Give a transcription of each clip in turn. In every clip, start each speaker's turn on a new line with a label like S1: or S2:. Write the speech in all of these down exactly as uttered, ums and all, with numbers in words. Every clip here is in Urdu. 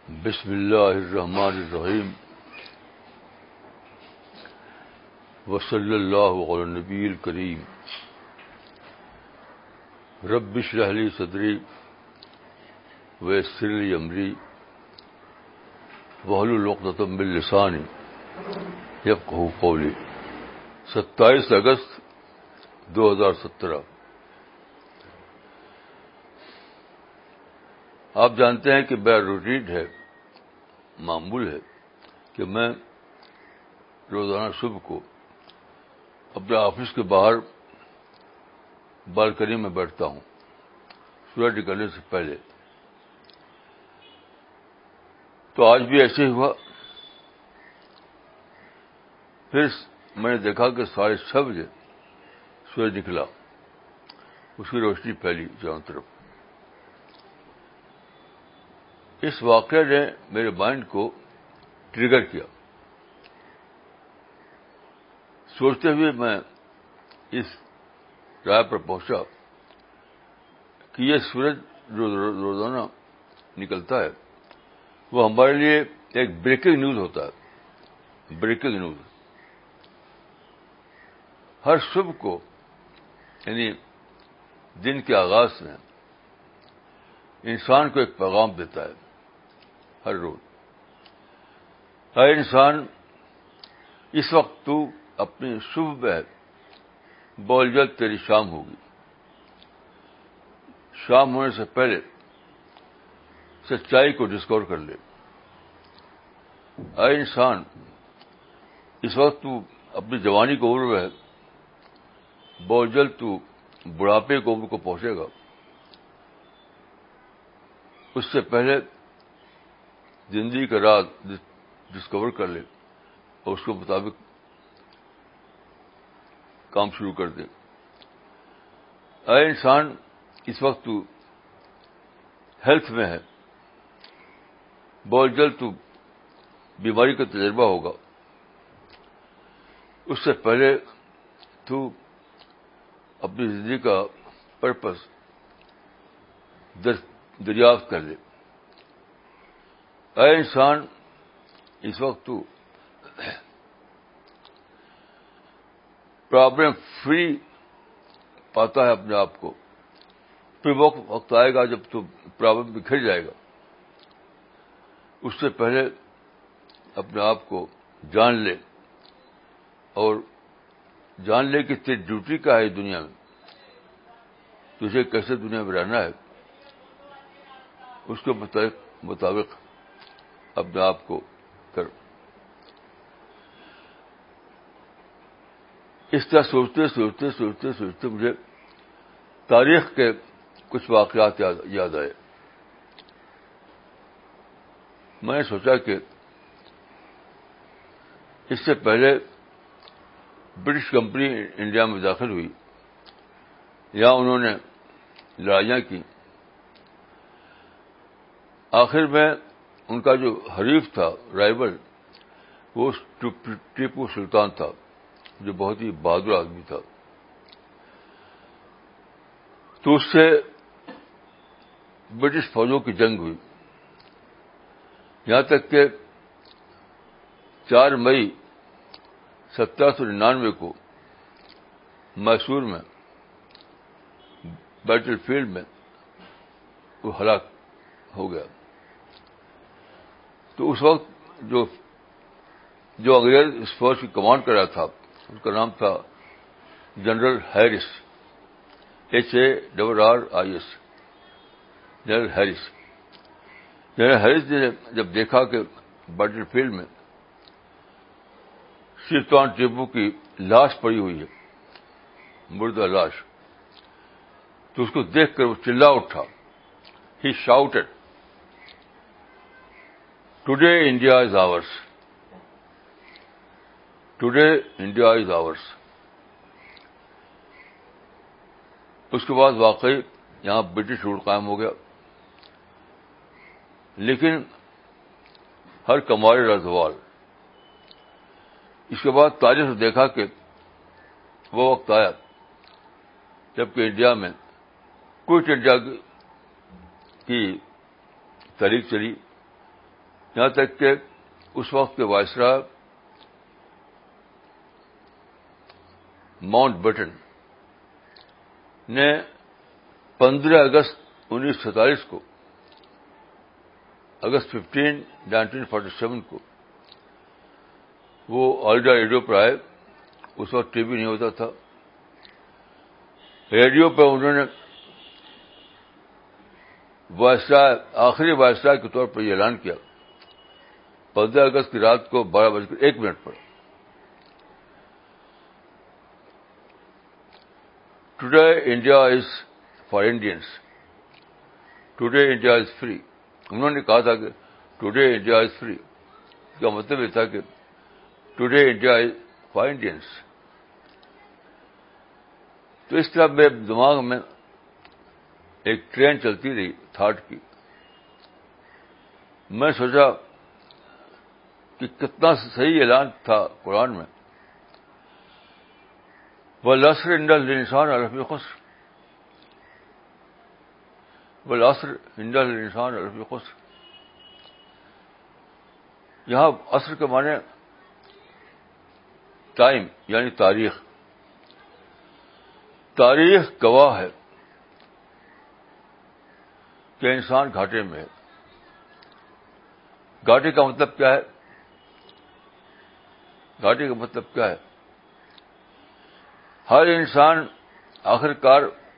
S1: بسم اللہ الرحمن الرحیم وصلی اللہ علی النبی الکریم رب اشرح لی صدری ویسر لی امری واحلل عقدۃ من لسانی یفقہوا قولی. ستائیس اگست دو ہزار سترہ. آپ جانتے ہیں کہ میرا روٹین ہے، معمول ہے کہ میں روزانہ صبح کو اپنے آفس کے باہر بالکنی میں بیٹھتا ہوں سورج نکلنے سے پہلے. تو آج بھی ایسے ہی ہوا. پھر میں نے دیکھا کہ ساڑھے چھ بجے سورج نکلا، اس کی روشنی پھیلی چاروں طرف. اس واقعے نے میرے مائنڈ کو ٹریگر کیا. سوچتے ہوئے میں اس رائے پر پہنچا کہ یہ سورج جو روزانہ نکلتا ہے وہ ہمارے لیے ایک بریکنگ نیوز ہوتا ہے. بریکنگ نیوز ہر صبح کو، یعنی دن کے آغاز میں انسان کو ایک پیغام دیتا ہے. ہر روز ہر انسان اس وقت تو اپنی صبح میں بول جلد تیری شام ہوگی. شام ہونے سے پہلے سچائی کو ڈسکور کر لے. ہر انسان اس وقت تو اپنی جوانی کی عمر میں ہے، بہت جلد تو بڑھاپے کی عمر کو پہنچے گا. اس سے پہلے زندگی کا راز ڈسکور کر لے اور اس کے مطابق کام شروع کر دے. ہر انسان اس وقت تو ہیلتھ میں ہے، بہت جلد تو بیماری کا تجربہ ہوگا. اس سے پہلے تو اپنی زندگی کا پرپس دریافت کر لے. ہر انسان اس وقت تو پرابلم فری پاتا ہے اپنے آپ کو. پھر وقت وقت آئے گا جب تو پرابلم بکھر جائے گا. اس سے پہلے اپنے آپ کو جان لے اور جان لے کہ تیری ڈیوٹی کیا ہے دنیا میں، تجھے کیسے دنیا میں رہنا ہے. اس کے مطابق اپنے آپ کو کر. اس طرح سوچتے سوچتے سوچتے سوچتے مجھے تاریخ کے کچھ واقعات یاد, یاد آئے. میں نے سوچا کہ اس سے پہلے برٹش کمپنی انڈیا میں داخل ہوئی، یہاں انہوں نے لڑائیاں کی. آخر میں ان کا جو حریف تھا، رائول، وہ ٹیپو سلطان تھا، جو بہت ہی بہادر آدمی تھا. تو اس سے برٹش فوجوں کی جنگ ہوئی، یہاں تک کہ چار مئی سترہ سو ننانوے کو میسور میں بیٹل فیلڈ میں وہ ہلاک ہو گیا. تو اس وقت جو جو انگریز اس فوج کی کمانڈ کر رہا تھا، اس کا نام تھا general Harris, H A double R I S, general Harris. General Harris نے جب دیکھا کہ بیٹل فیلڈ میں سلطان ٹیپو کی لاش پڑی ہوئی ہے، مردہ لاش، تو اس کو دیکھ کر وہ چلا اٹھا. He shouted, today India is ours, today India is ours. اس کے بعد واقعی یہاں برٹش رول قائم ہو گیا. لیکن ہر کمارے رزوال. اس کے بعد تاریخ نے دیکھا کہ وہ وقت آیا جبکہ انڈیا میں کوئٹ انڈیا کی تحریک چلی یہاں تک کہ اس وقت کے وائسرا ماؤنٹ بیٹن نے پندرہ اگست انیس سو سینتالیس کو اگست ففٹین نائنٹین فورٹی سیون کو وہ آل انڈیا ریڈیو پر آئے. اس وقت ٹی وی نہیں ہوتا تھا. ریڈیو پہ انہوں نے وائسرائے آخری وائسرائے کے طور پر یہ اعلان کیا پندرہ اگست کی رات کو بارہ بج کر ایک منٹ پر. Today India is for Indians, today India is free. انہوں نے کہا تھا کہ ٹوڈے انڈیا از فری. اس کا مطلب یہ تھا کہ today India is for Indians. تو اس طرح میرے دماغ میں ایک ٹرین چلتی رہی تھاٹ کی. میں سوچا کہ کتنا صحیح اعلان تھا قرآن میں, والعصر ان الانسان لفی خسر, والعصر ان الانسان لفی خسر. یہاں عصر کے معنی ٹائم یعنی تاریخ. تاریخ گواہ ہے کہ انسان گھاٹے میں ہے. گھاٹے کا مطلب کیا ہے؟ گھاٹے کا مطلب کیا ہے؟ ہر انسان آخر کار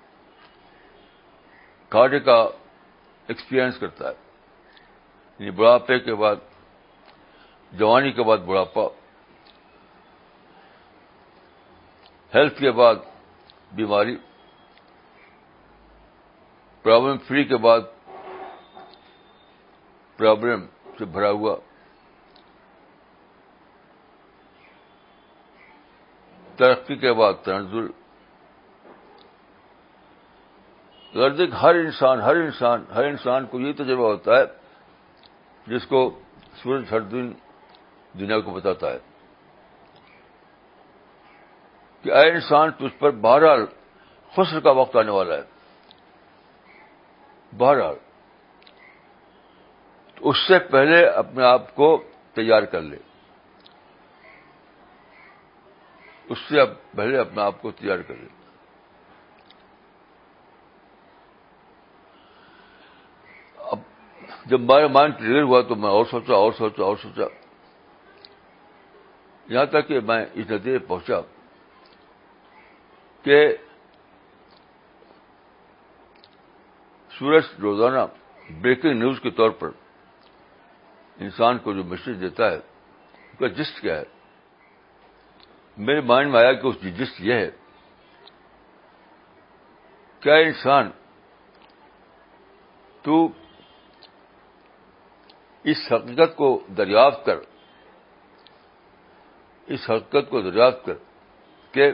S1: گھاٹے کا ایکسپیرئنس کرتا ہے. یعنی بڑھاپے کے بعد, جوانی کے بعد بڑھاپا, ہیلتھ کے بعد بیماری, پرابلم فری کے بعد پرابلم سے بھرا ہوا, ترقی کے بعد تنزل. غرض ہے کہ ہر انسان ہر انسان ہر انسان کو یہ تجربہ ہوتا ہے جس کو سورج ہر دن دنیا کو بتاتا ہے کہ اے انسان تجھ پر بہرحال خسر کا وقت آنے والا ہے. بہرحال تو اس سے پہلے اپنے آپ کو تیار کر لے, اس سے اب پہلے اپنے آپ کو تیار کر لے. اب جب میرا مائنڈ کلیئر ہوا تو میں اور سوچا اور سوچا اور سوچا یہاں تک کہ میں اس نتیجے پہنچا کہ سورج روزانہ بریکنگ نیوز کے طور پر انسان کو جو میسج دیتا ہے اس کا جسٹ کیا ہے. میرے مائنڈ میں آیا کہ اس کی جسٹ یہ ہے کیا انسان تو اس حقیقت کو دریافت کر اس حقیقت کو دریافت کر کہ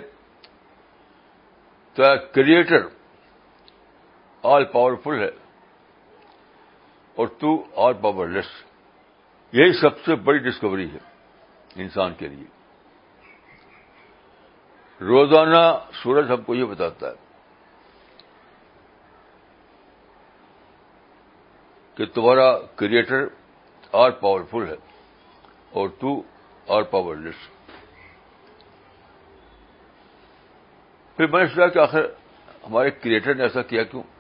S1: تیرا کریٹر آل پاورفل ہے اور تو آل پاور لیس. یہی سب سے بڑی ڈسکوری ہے انسان کے لیے. روزانہ سورج ہم کو یہ بتاتا ہے کہ تمہارا کریٹر آل پاورفل ہے اور تو آل پاور لیس. پھر میں نے سوچا کہ آخر ہمارے کریٹر نے ایسا کیا کیوں؟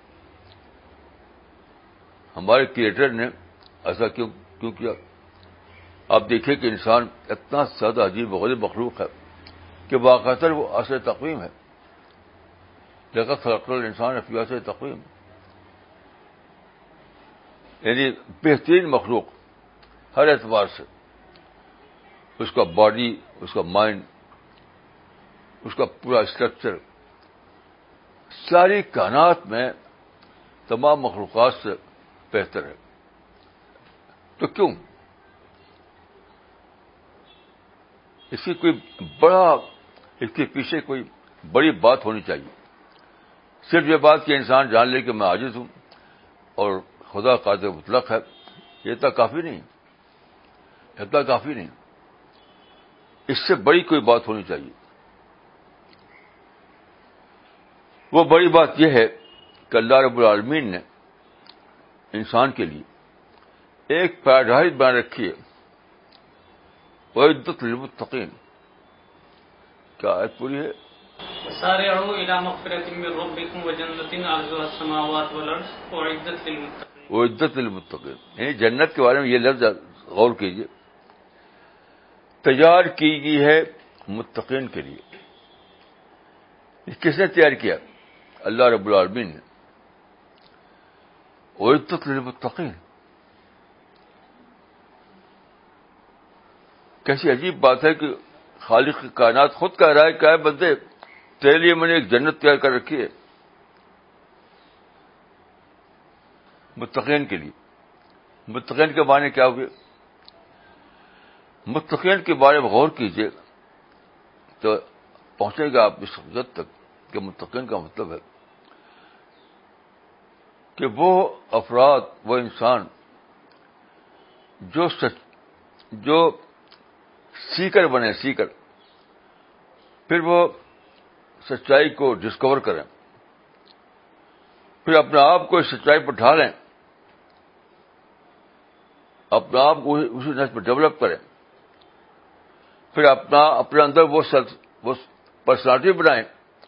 S1: ہمارے کریٹر نے ایسا کیوں کیوں کیا؟ آپ دیکھیں کہ انسان اتنا زیادہ عجیب و غریب مخلوق ہے کہ باقاعدہ وہ اصل تقویم ہے. لقد خلقنا الانسان فی احسن تقویم, یعنی بہترین مخلوق ہر اعتبار سے. اس کا باڈی, اس کا مائنڈ, اس کا پورا اسٹرکچر ساری کائنات میں تمام مخلوقات سے بہتر ہے. تو کیوں؟ اس کی کوئی بڑا اس کے پیچھے کوئی بڑی بات ہونی چاہیے. صرف یہ بات کہ انسان جان لے کہ میں عاجز ہوں اور خدا قادر مطلق ہے, یہ اتنا کافی نہیں, اتنا کافی نہیں. اس سے بڑی کوئی بات ہونی چاہیے. وہ بڑی بات یہ ہے کہ اللہ رب العالمین نے انسان کے لیے ایک پیراڈائز بنا رکھی ہے، وعدت للمتقین. کیا آیت پوری ہے؟
S2: سارعوا الى مغفرة من ربكم وجنة عرضها السماوات والارض اعدت للمتقین.
S1: وعدت للمتقین، یعنی جنت کے بارے میں یہ لفظ غور کیجیے، تیار کی گئی ہے متقین کے لیے. یہ کس نے تیار کیا؟ اللہ رب العالمین نے. اعدت للمتقین، کیسی عجیب بات ہے کہ خالق کی کائنات خود کہہ رہا ہے کہ اے بندے تیرے لیے میں نے ایک جنت تیار کر رکھی ہے متقین کے لیے. متقین کے معنی کیا ہوئے؟ متقین کے بارے میں غور کیجئے تو پہنچے گا آپ اس حقیقت تک کہ متقین کا مطلب ہے کہ وہ افراد، وہ انسان جو سچ جو سیکر بنے، سیکر، پھر وہ سچائی کو ڈسکور کریں، پھر اپنے آپ کو اس سچائی پر ڈھالیں، اپنے آپ کو اسی نسل پر ڈیولپ کریں، پھر اپنا اپنے اندر وہ وہ پرسنالٹی بنائیں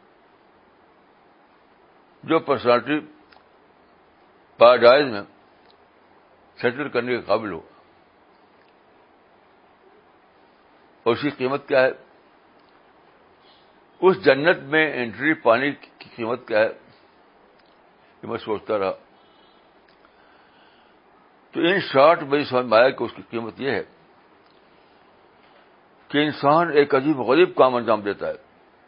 S1: جو پرسنالٹی پیراڈائز میں سیٹل کرنے کے قابل ہو. اور اس کی قیمت کیا ہے؟ اس جنت میں انٹری پانے کی قیمت کیا ہے؟ یہ میں سوچتا رہا تو ان شارٹ میری سمجھ میں آیا کہ اس کی قیمت یہ ہے کہ انسان ایک عجیب غریب کام انجام دیتا ہے.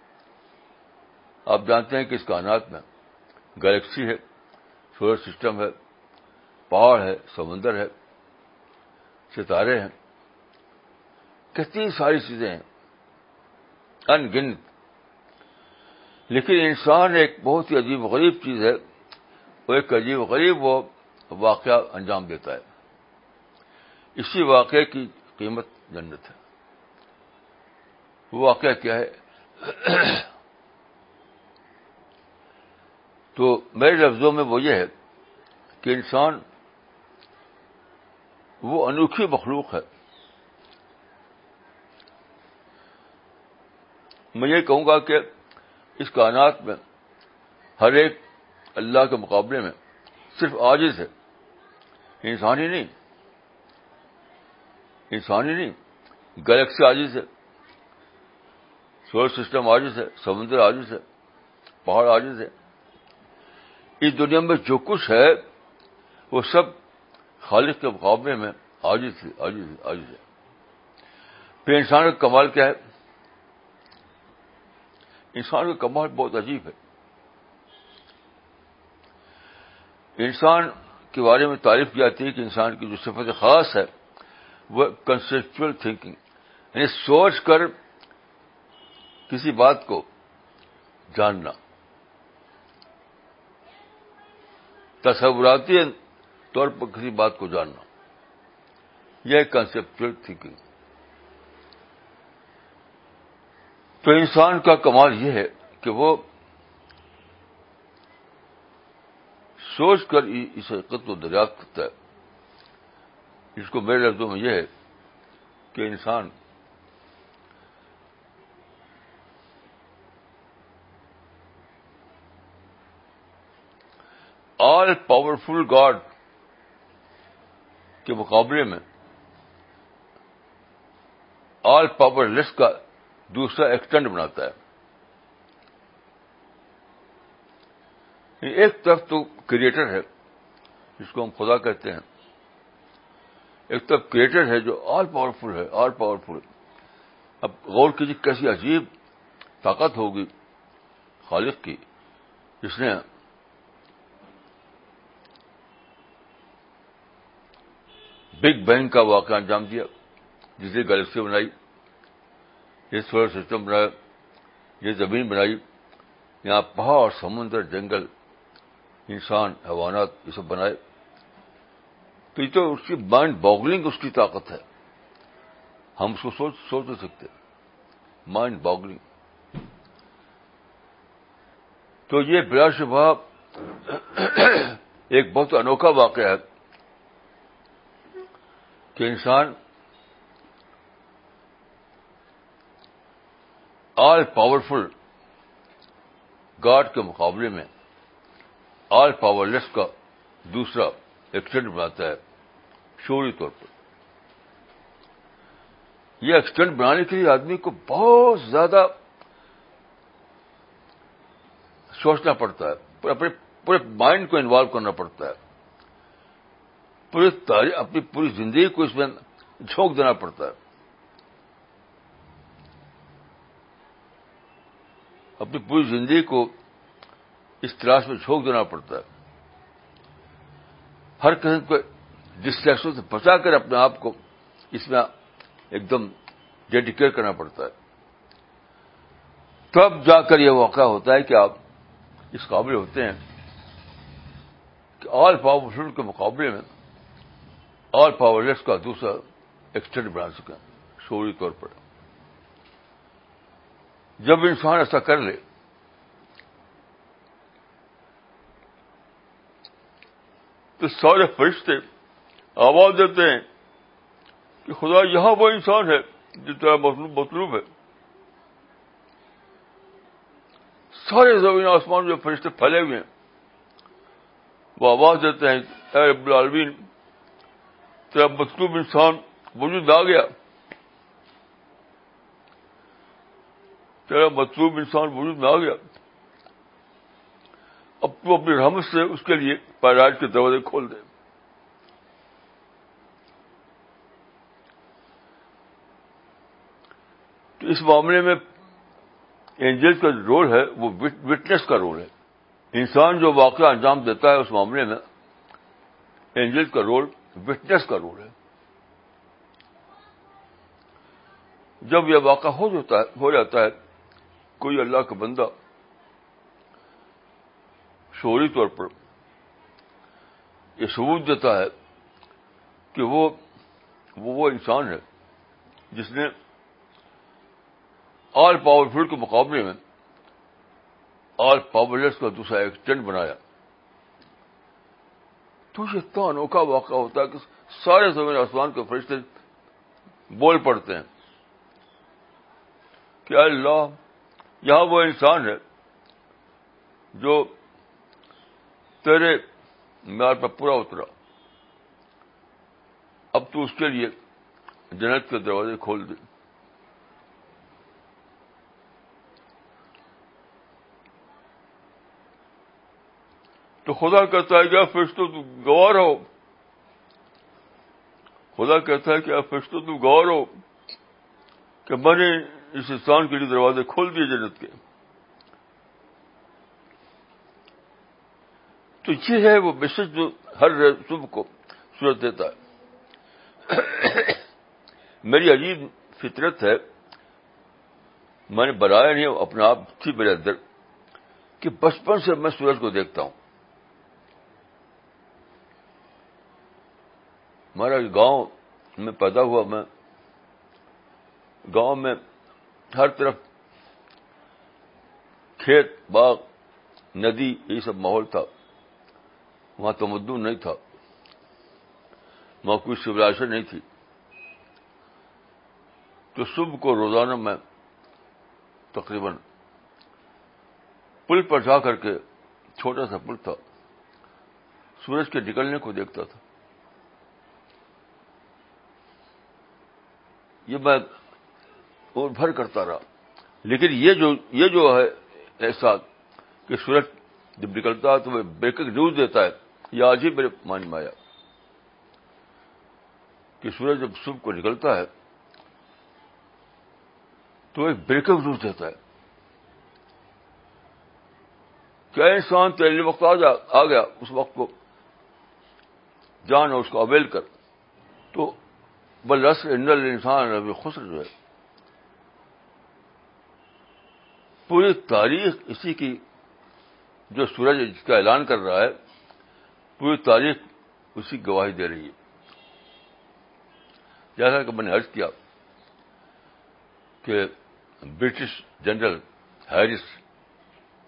S1: آپ جانتے ہیں کہ اس کائنات میں گلیکسی ہے، سولر سسٹم ہے، پہاڑ ہے، سمندر ہے، ستارے ہیں، کتنی ساری چیزیں ہیں ان گنت. لیکن انسان ایک بہت ہی عجیب غریب چیز ہے، وہ ایک عجیب غریب وہ واقعہ انجام دیتا ہے. اسی واقعے کی قیمت جنت ہے. وہ واقعہ کیا ہے؟ تو میرے لفظوں میں وہ یہ ہے کہ انسان وہ انوکھی مخلوق ہے. میں یہ کہوں گا کہ اس کائنات میں ہر ایک اللہ کے مقابلے میں صرف عاجز ہے، انسان ہی نہیں، انسان ہی نہیں، گلیکسی عاجز ہے، سولر سسٹم عاجز ہے، سمندر عاجز ہے، پہاڑ عاجز ہے. اس دنیا میں جو کچھ ہے وہ سب خالق کے مقابلے میں عاجز ہے، عاجز ہے، عاجز ہے. پھر انسان کا کمال کیا ہے؟ انسان کا کمال بہت عجیب ہے. انسان کے بارے میں تعریف کی جاتی ہے کہ انسان کی جو صفت خاص ہے وہ کنسیپچول تھنکنگ، یعنی سوچ کر کسی بات کو جاننا، تصوراتی طور پر کسی بات کو جاننا، یہ کنسیپچول تھنکنگ. تو انسان کا کمال یہ ہے کہ وہ سوچ کر اس حقیقت کو دریافت کرتا ہے، جس کو میرے لفظوں میں یہ ہے کہ انسان آل پاورفل گاڈ کے مقابلے میں آل پاور لیس کا دوسرا ایکسٹینڈ بناتا ہے. ایک طرف تو کریٹر ہے جس کو ہم خدا کہتے ہیں، ایک طرف کریٹر ہے جو آل پاورفل ہے، آل پاورفل. اب غور کیجیے کیسی عجیب طاقت ہوگی خالق کی، جس نے بگ بینگ کا واقعہ انجام دیا، جس نے گلیکسی بنائی، یہ سولر سسٹم بنایا، یہ زمین بنائی، یہاں پہاڑ، سمندر، جنگل، انسان، حیوانات، یہ سب بنائے. تو یہ تو اس کی مائنڈ باگلنگ اس کی طاقت ہے، ہم اس کو سوچ سوچ نہیں سکتے. Mind boggling. تو یہ بلا شبہ ایک بہت انوکھا واقعہ ہے کہ انسان آل پاورفل گاڈ کے مقابلے میں آل پاورلیس کا دوسرا ایکسٹینٹ بناتا ہے شعوری طور پر. یہ ایکسٹینٹ بنانے کے لیے آدمی کو بہت زیادہ سوچنا پڑتا ہے, اپنے پورے مائنڈ کو انوالو کرنا پڑتا ہے, پوری تاریخ اپنی پوری زندگی کو اس میں جھونک دینا پڑتا ہے, اپنی پوری زندگی کو اس تلاش میں جھونک دینا پڑتا ہے, ہر قسم کے ڈسٹریکشن سے بچا کر اپنے آپ کو اس میں ایک دم ڈیڈیکیٹ کرنا پڑتا ہے. تب جا کر یہ واقعہ ہوتا ہے کہ آپ اس قابل ہوتے ہیں کہ آل پاورفل کے مقابلے میں آل پاورلیس کا دوسرا ایکسٹینٹ بنا سکیں شعوری طور پر. جب انسان ایسا کر لے تو سارے فرشتے آواز دیتے ہیں کہ خدا یہاں وہ انسان ہے جو تیرا مطلوب ہے. سارے زمین آسمان جو فرشتے پھیلے ہوئے ہیں وہ آواز دیتے ہیں اے رب العالمین تیرا مطلوب انسان وجود آ گیا, تیرا مطلوب انسان وجود میں آ گیا, اب تو اپنی رحمت سے اس کے لیے پیدائش کے دروازے کھول دے. تو اس معاملے میں اینجل کا رول ہے وہ وٹنس کا رول ہے. انسان جو واقعہ انجام دیتا ہے اس معاملے میں اینجل کا رول وٹنس کا رول ہے. جب یہ واقعہ ہو جاتا ہے ہو جاتا ہے کوئی اللہ کا بندہ شعوری طور پر یہ ثبوت دیتا ہے کہ وہ وہ, وہ انسان ہے جس نے آل پاورفل کے مقابلے میں آل پاورلیس کا دوسرا ایکسٹینٹ بنایا, تو یہ اتنا انوکھا واقعہ ہوتا ہے کہ سارے زمین آسمان کے فرشتے بول پڑتے ہیں کہ اے اللہ یہاں وہ انسان ہے جو تیرے معیار پر پورا اترا, اب تو اس کے لیے جنت کے دروازے کھول دے. تو خدا کہتا ہے کہ آپ فرشتوں تم گواہ رہو, خدا کہتا ہے کہ آپ فرشتوں تم گواہ رہو کہ میں نے اس انسان کے لیے دروازے کھول دیے جنت کے. تو یہ ہے وہ میسج جو ہر صبح کو صورت دیتا ہے. میری عجیب فطرت ہے, میں نے بنایا نہیں, اپنے آپ تھی میرے اندر کہ بچپن سے میں سورج کو دیکھتا ہوں. ہمارا گاؤں میں پیدا ہوا, میں گاؤں میں ہر طرف کھیت باغ ندی یہ سب ماحول تھا, وہاں تمدن نہیں تھا, وہاں کوئی سولاشن نہیں تھی. تو صبح کو روزانہ میں تقریباً پل پر جا کر کے, چھوٹا سا پل تھا, سورج کے نکلنے کو دیکھتا تھا. یہ میں عمر بھر کرتا رہا, لیکن یہ جو یہ جو ہے احساس کہ سورج جب نکلتا ہے تو وہ بریکنگ نیوز دیتا ہے, یہ آج ہی میرے مان میں آیا کہ سورج جب صبح کو نکلتا ہے تو ایک بریکنگ نیوز دیتا ہے کہ انسان تیرے وقت آ جا آ گیا, اس وقت کو جان اور اس کو اویل کر. تو بلس ان الانسان ابھی خسر جو ہے پوری تاریخ اسی کی, جو سورج جس کا اعلان کر رہا ہے پوری تاریخ اسی گواہی دے رہی ہے. جیسا کہ میں نے عرض کیا کہ برٹش جنرل ہیرس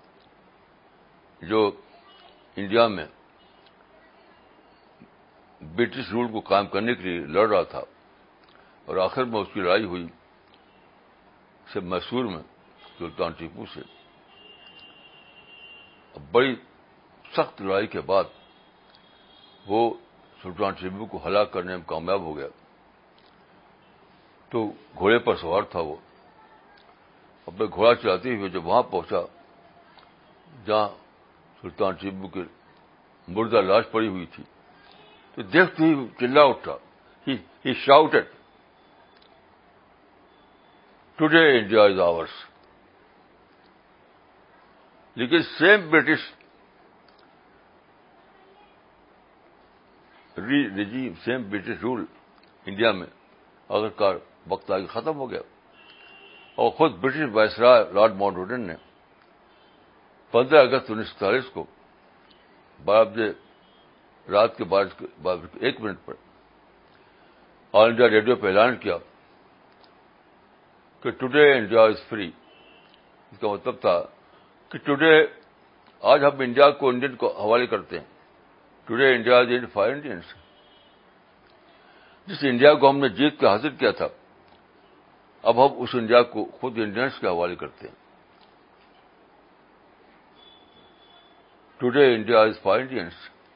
S1: جو انڈیا میں برٹش رول کو قائم کرنے کے لیے لڑ رہا تھا، اور آخر میں اس کی لڑائی ہوئی سے میسور میں سلطان ٹیپو سے. بڑی سخت لڑائی کے بعد وہ سلطان ٹیپو کو ہلاک کرنے میں کامیاب ہو گیا. تو گھوڑے پر سوار تھا، وہ اپنے گھوڑا چلاتے ہوئے جب وہاں پہنچا جہاں سلطان ٹیپو کی مردہ لاش پڑی ہوئی تھی، تو دیکھتے ہی چلا اٹھا. He shouted today India is ours. لیکن same British regime, same British rule India میں اگر کا وقت آگے ختم ہو گیا. اور خود British viceroy Lord Mountbatten نے پندرہ اگست انیس سو سینتالیس کو بارہ بجے رات کے بارہ ایک منٹ پر آل انڈیا ریڈیو پہ اعلان کیا کہ ٹوڈے انڈیا از فری. اس کا مطلب تھا کہ ٹوڈے، آج ہم انڈیا کو انڈین کو حوالے کرتے ہیں. Today India is for Indians. جس انڈیا کو ہم نے جیت کے حاصل کیا تھا، اب ہم اس انڈیا کو خود انڈینس کے حوالے کرتے ہیں. Today India is for Indians.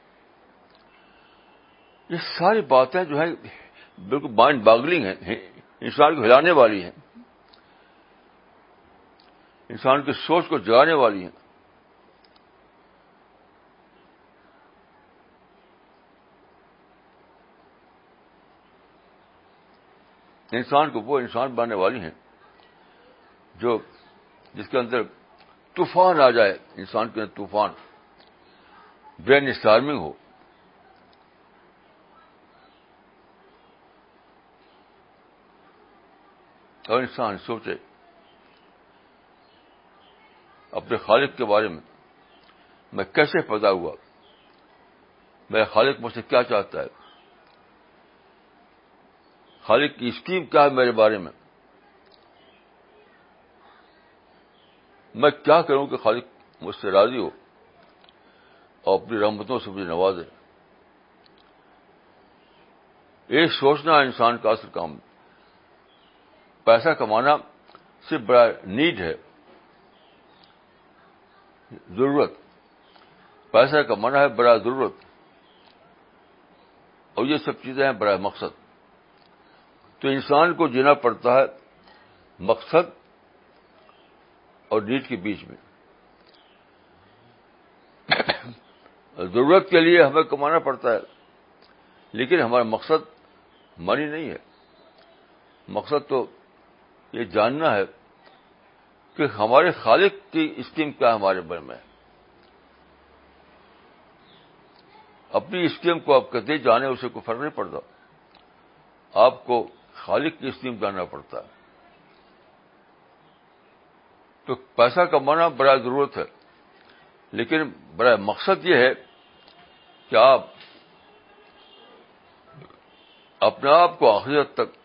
S1: یہ ساری باتیں جو ہیں بالکل مائنڈ باگلنگ ہیں، انسان کو ہلانے والی ہیں، انسان کی سوچ کو جگانے والی ہیں. انسان کو وہ انسان بنانے والی ہیں جو جس کے اندر طوفان آ جائے، انسان کے اندر طوفان، برین اسٹارمنگ ہو، اور انسان سوچے اپنے خالق کے بارے میں، میں کیسے پیدا ہوا، میرا خالق مجھ سے کیا چاہتا ہے، خالق کی اسکیم کیا ہے میرے بارے میں، میں کیا کروں کہ خالق مجھ سے راضی ہو اور اپنی رحمتوں سے مجھے نوازے. یہ سوچنا انسان کا اصل کام. پیسہ کمانا صرف بڑا نیڈ ہے، ضرورت. پیسہ کمانا ہے بڑا ضرورت، اور یہ سب چیزیں ہیں بڑا مقصد. تو انسان کو جینا پڑتا ہے مقصد اور نیڈ کے بیچ میں. ضرورت کے لیے ہمیں کمانا پڑتا ہے، لیکن ہمارا مقصد منی نہیں ہے. مقصد تو یہ جاننا ہے کہ ہمارے خالق کی اسکیم کیا ہمارے بارے میں ہے. اپنی اسکیم کو آپ کہتے جانے اسے کوئی فرق نہیں پڑتا، آپ کو خالق کی اسکیم جاننا پڑتا ہے. تو پیسہ کمانا بڑا ضرورت ہے، لیکن بڑا مقصد یہ ہے کہ آپ اپنے آپ کو آخری حد تک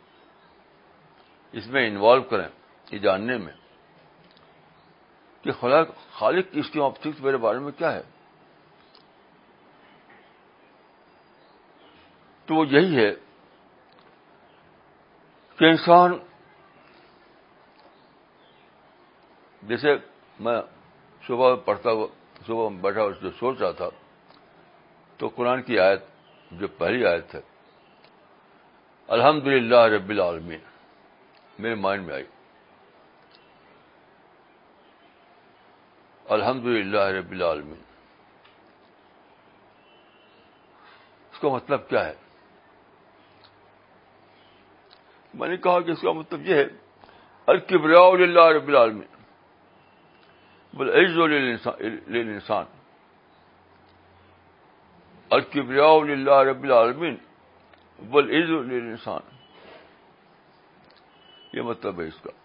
S1: اس میں انوالو کریں، یہ جاننے میں کہ خالق کی اسکیم آپ ٹھیک میرے بارے میں کیا ہے. تو وہ یہی ہے کہ انسان، جیسے میں صبح پڑھتا ہوا صبح میں بیٹھا جو سوچ رہا تھا، تو قرآن کی آیت جو پہلی آیت ہے الحمدللہ رب العالمین میرے مائنڈ میں آئی. الحمدللہ رب العالمین، اس کا مطلب کیا ہے؟ میں نے کہا کہ اس کا مطلب یہ ہے الکبریاء للہ رب العالمین والعز للانسان. الکبریاء للہ رب العالمین والعز للانسان، یہ مطلب ہے اس کا.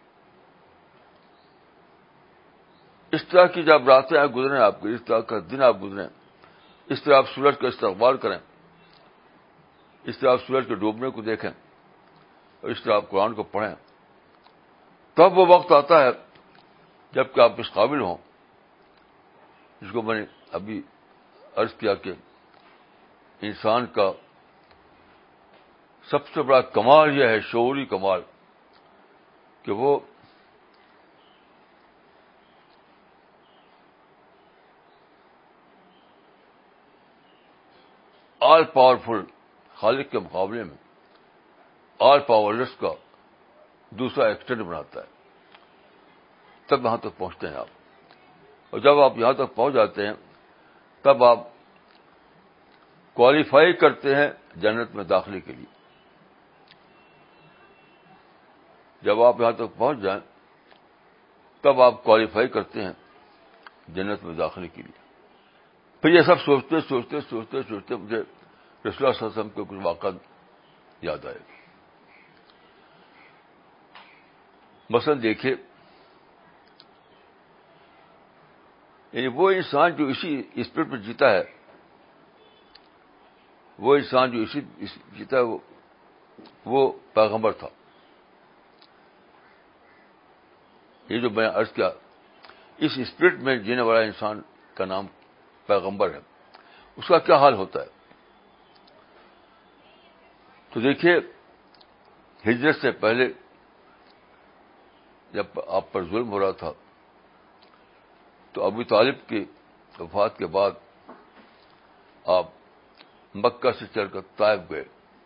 S1: اس طرح کی جب راتیں آپ گزریں، آپ کے اس طرح کا دن آپ گزریں، اس طرح آپ سورج کا استقبال کریں، اس طرح آپ سورج کے ڈوبنے کو دیکھیں، اور اس طرح آپ قرآن کو پڑھیں، تب وہ وقت آتا ہے جب کہ آپ اس قابل ہوں جس کو میں نے ابھی عرض کیا کہ انسان کا سب سے بڑا کمال یہ ہے، شعوری کمال، کہ وہ آل پاورفل خالق کے مقابلے میں آل پاورلیس کا دوسرا ایکسٹینٹ بناتا ہے، تب یہاں تک پہنچتے ہیں آپ۔ اور جب آپ یہاں تک پہنچ جاتے ہیں تب آپ کوالیفائی کرتے ہیں جنت میں داخلے کے لیے۔ جب آپ یہاں تک پہنچ جائیں تب آپ کوالیفائی کرتے ہیں جنت میں داخلے کے لیے۔ پھر یہ سب سوچتے سوچتے سوچتے سوچتے مجھے رسول اللہ صلی اللہ علیہ وسلم کے کچھ واقعات یاد آئے۔ مثلا دیکھیے، یعنی وہ انسان جو اسی اسپرٹ میں جیتا ہے، وہ انسان جو اسی جیتا ہے، وہ وہ پیغمبر تھا۔ یہ جو میں نے عرض کیا، اس اسپرٹ میں جینے والا انسان کا نام پیغمبر ہے، اس کا کیا حال ہوتا ہے؟ تو دیکھیے، ہجرت سے پہلے جب آپ پر ظلم ہو رہا تھا تو ابو طالب کی وفات کے بعد آپ مکہ سے چل کر طائف گئے۔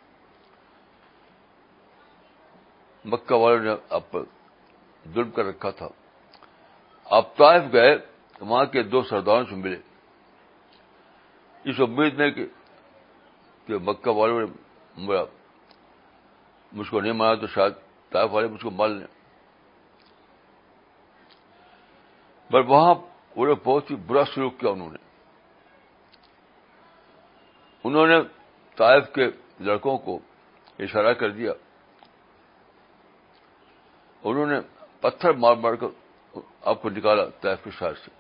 S1: مکہ والوں نے آپ پر ظلم کر رکھا تھا، آپ طائف گئے، وہاں کے دو سرداروں سے ملے، اس امید میں کہ کہ مکہ والوں نے میرا مجھ کو نہیں مانا تو شاید طائف والے مجھ کو مار لیں، پر وہاں وہ لوگ بہت ہی برا سلوک کیا۔ انہوں نے انہوں نے طائف کے لڑکوں کو اشارہ کر دیا، انہوں نے پتھر مار مار کر آپ کو نکالا طائف کے شہر سے۔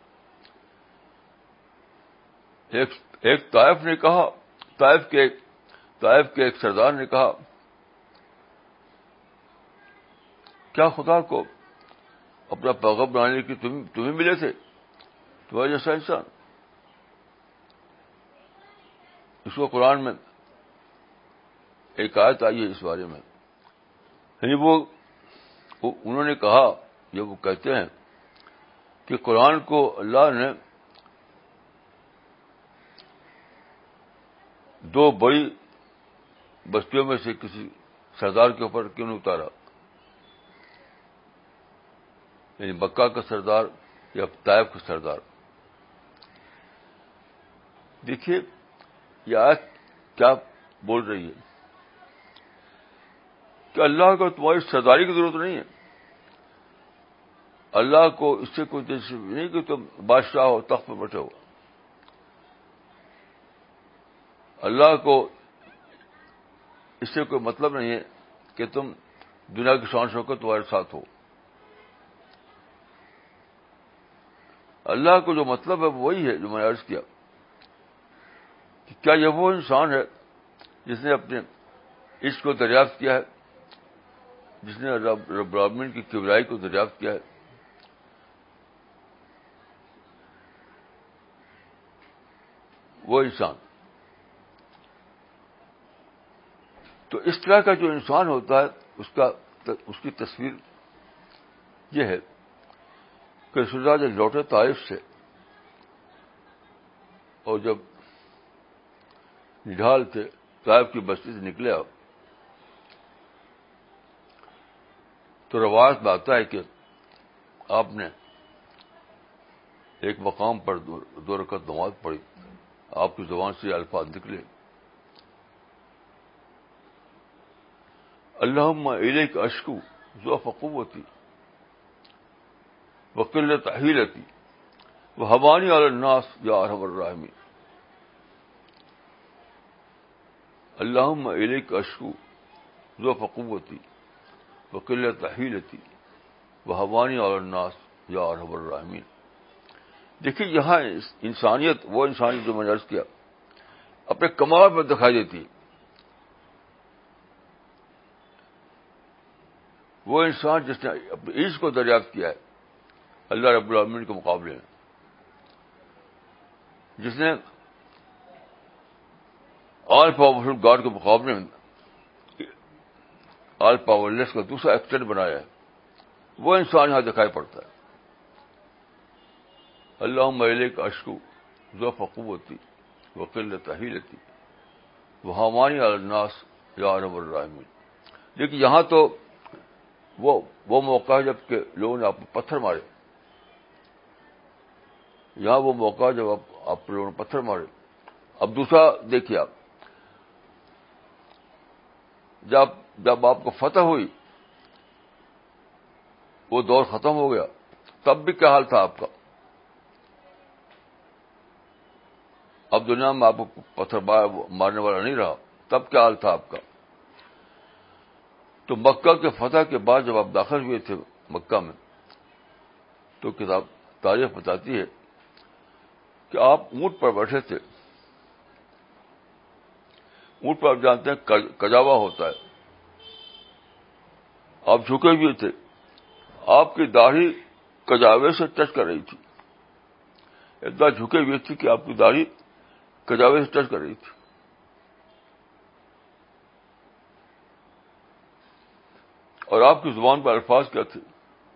S1: ایک ایک طائف نے کہا، طائف کے طائف کے ایک سردار نے کہا، کیا خدا کو اپنا پیغام بنانے کی تم تمہیں ملے تھے، تمہارے جیسا انسان؟ اس کو قرآن میں ایک آیت آئی ہے اس بارے میں، یعنی وہ انہوں نے کہا، یہ وہ کہتے ہیں کہ قرآن کو اللہ نے دو بڑی بستیوں میں سے کسی سردار کے اوپر کیوں نہیں اتارا، یعنی مکہ کا سردار یا طائف کا سردار۔ دیکھیے یہ آیت کیا بول رہی ہے کہ اللہ کو تمہاری سرداری کی ضرورت نہیں ہے، اللہ کو اس سے کوئی دلچسپی نہیں کہ تم بادشاہ ہو، تخت پر بیٹھے ہو۔ اللہ کو اس سے کوئی مطلب نہیں ہے کہ تم دنیا کی شان شوکت تمہارے ساتھ ہو۔ اللہ کو جو مطلب ہے وہی ہے جو میں نے عرض کیا کہ کیا یہ وہ انسان ہے جس نے اپنے عشق کو دریافت کیا ہے، جس نے رب رب العالمین کی کبریائی کو دریافت کیا ہے؟ وہ انسان تو اس طرح کا جو انسان ہوتا ہے، اس کا اس کی تصویر یہ ہے کہ رسول اللہ جب لوٹے طائف سے اور جب نڈھال تھے، طائف کی بستی سے نکلے آپ، تو روایت میں آتا ہے کہ آپ نے ایک مقام پر دو رکعت نماز پڑھی، آپ کی زبان سے یہ الفاظ نکلے، اللہم الیک اشکو ضعف قوتی وقلت حیلتی وہوانی علی الناس یا ارحم الراحمین۔ اللہم الیک اشکو ضعف قوتی وقلت حیلتی وہوانی علی الناس یا ارحم الراحمین۔ دیکھیے یہاں انسانیت، وہ انسانیت جو میں نے عرض کیا، اپنے کمال پر دکھائی دیتی ہے۔ وہ انسان جس نے اپنے عشق کو دریافت کیا ہے اللہ رب العالمین کے مقابلے میں، جس نے آل پاورفل گاڈ کے مقابلے میں آل پاورلیس کا دوسرا ایکسٹینٹ بنایا ہے. وہ انسان یہاں دکھائی پڑتا ہے. اللہم الیک اشکو ضعف قوتی وقلت حیلتی وہمانی علی الناس یا ارحم الراحمین. لیکن یہاں تو وہ وہ موقع ہے جب کہ لوگوں نے آپ کو پتھر مارے. یہاں وہ موقع جب آپ آپ لوگوں نے پتھر مارے. اب دوسرا دیکھیے آپ, جب جب آپ کو فتح ہوئی, وہ دور ختم ہو گیا, تب بھی کیا حال تھا آپ کا؟ اب دنیا میں آپ کو پتھر مارنے والا نہیں رہا, تب کیا حال تھا آپ کا؟ تو مکہ کے فتح کے بعد جب آپ داخل ہوئے تھے مکہ میں, تو کتاب تاریخ بتاتی ہے کہ آپ اونٹ پر بیٹھے تھے. اونٹ پر آپ جانتے ہیں کجاوا ہوتا ہے, آپ جھکے ہوئے تھے, آپ کی داڑھی کجاوے سے ٹچ کر رہی تھی. اتنا جھکے ہوئے تھی کہ آپ کی داڑھی کجاوے سے ٹچ کر رہی تھی. اور آپ کی زبان پر الفاظ کیا تھے؟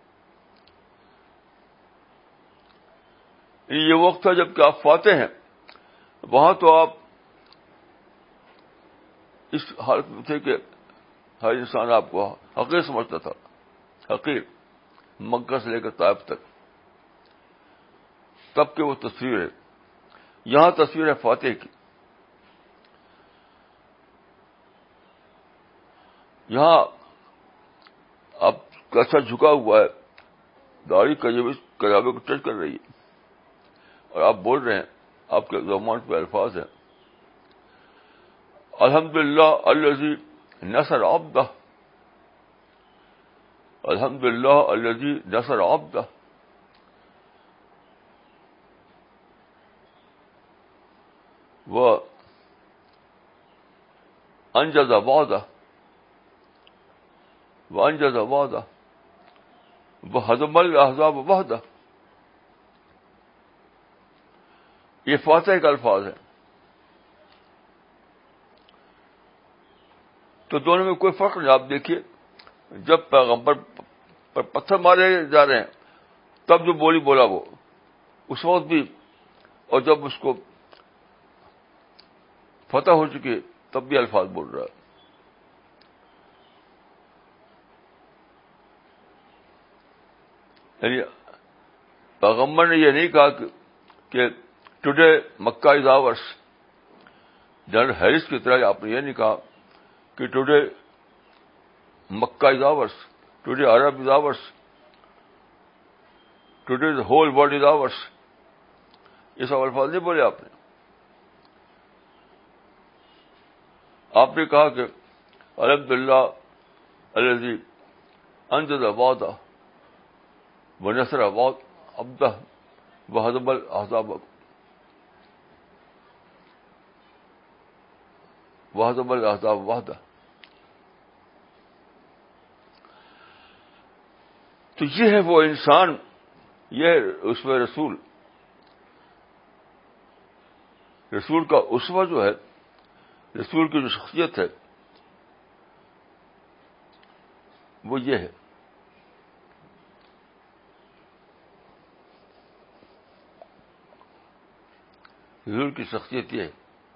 S1: یہ وقت تھا جب کہ آپ فاتح ہیں. وہاں تو آپ اس حالت میں تھے کہ ہر انسان آپ کو حقیر سمجھتا تھا, حقیر, مکہ سے لے کر طائف تک. تب کہ وہ تصویر ہے. یہاں تصویر ہے فاتح کی. یہاں آپ کا سر جھکا ہوا ہے, داڑھی کجاوے کو ٹچ کر رہی ہے, اور آپ بول رہے ہیں, آپ کے زبان پہ الفاظ ہیں, الحمدللہ الذی نصر عبدہ, الحمدللہ الذی نصر عبدہ, وہ انجز وعدہ وانجز وعدہ وہزم الاحزاب وحدہ. یہ فاتح کا الفاظ ہے. تو دونوں میں کوئی فرق نہیں. آپ دیکھیے, جب پیغمبر پر پتھر مارے جا رہے ہیں تب جو بولی بولا وہ اس وقت بھی, اور جب اس کو فتح ہو چکی تب بھی الفاظ بول رہا ہے. یعنی پیغمبر نے یہ نہیں کہا کہ ٹوڈے مکہ از آورس. جنرل ہیرس کی طرح آپ نے یہ نہیں کہا کہ today Mecca is ours, today Arab is ours, today the whole world is ours. یہ سب الفاظ نہیں بولے آپ نے. آپ نے کہا کہ الحمدللہ الذی انجز وعدہ ونصر عبدہ وہزم الاحزاب وہزم الاحزاب وحدہ. تو یہ ہے وہ انسان, یہ اسوہ رسول. رسول کا اسوہ جو ہے, رسول کی جو شخصیت ہے وہ یہ ہے. رسول کی شخصیت یہ ہے,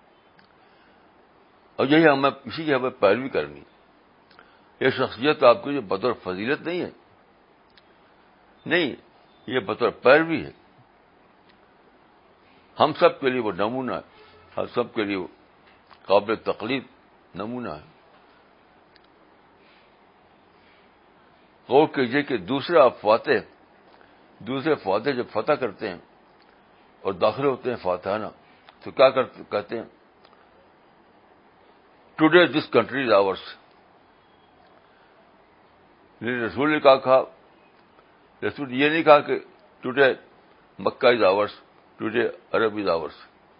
S1: اور یہی ہمیں اسی کی ہمیں پیروی کرنی. یہ شخصیت آپ کی جو بطور فضیلت نہیں ہے, نہیں, یہ بطور پیروی ہے. ہم سب کے لیے وہ نمونہ ہے, ہم سب کے لیے وہ قابل تقلید نمونہ ہے. غور کیجیے کہ دوسرے آپ فاتح, دوسرے فاتح جب فتح کرتے ہیں اور داخل ہوتے ہیں فاتحانہ, تو کیا کہتے ہیں؟ Today this country is ours. رسول نے کہا کہا رسول یہ نہیں کہا کہ today Mecca is ours, today Arab is ours.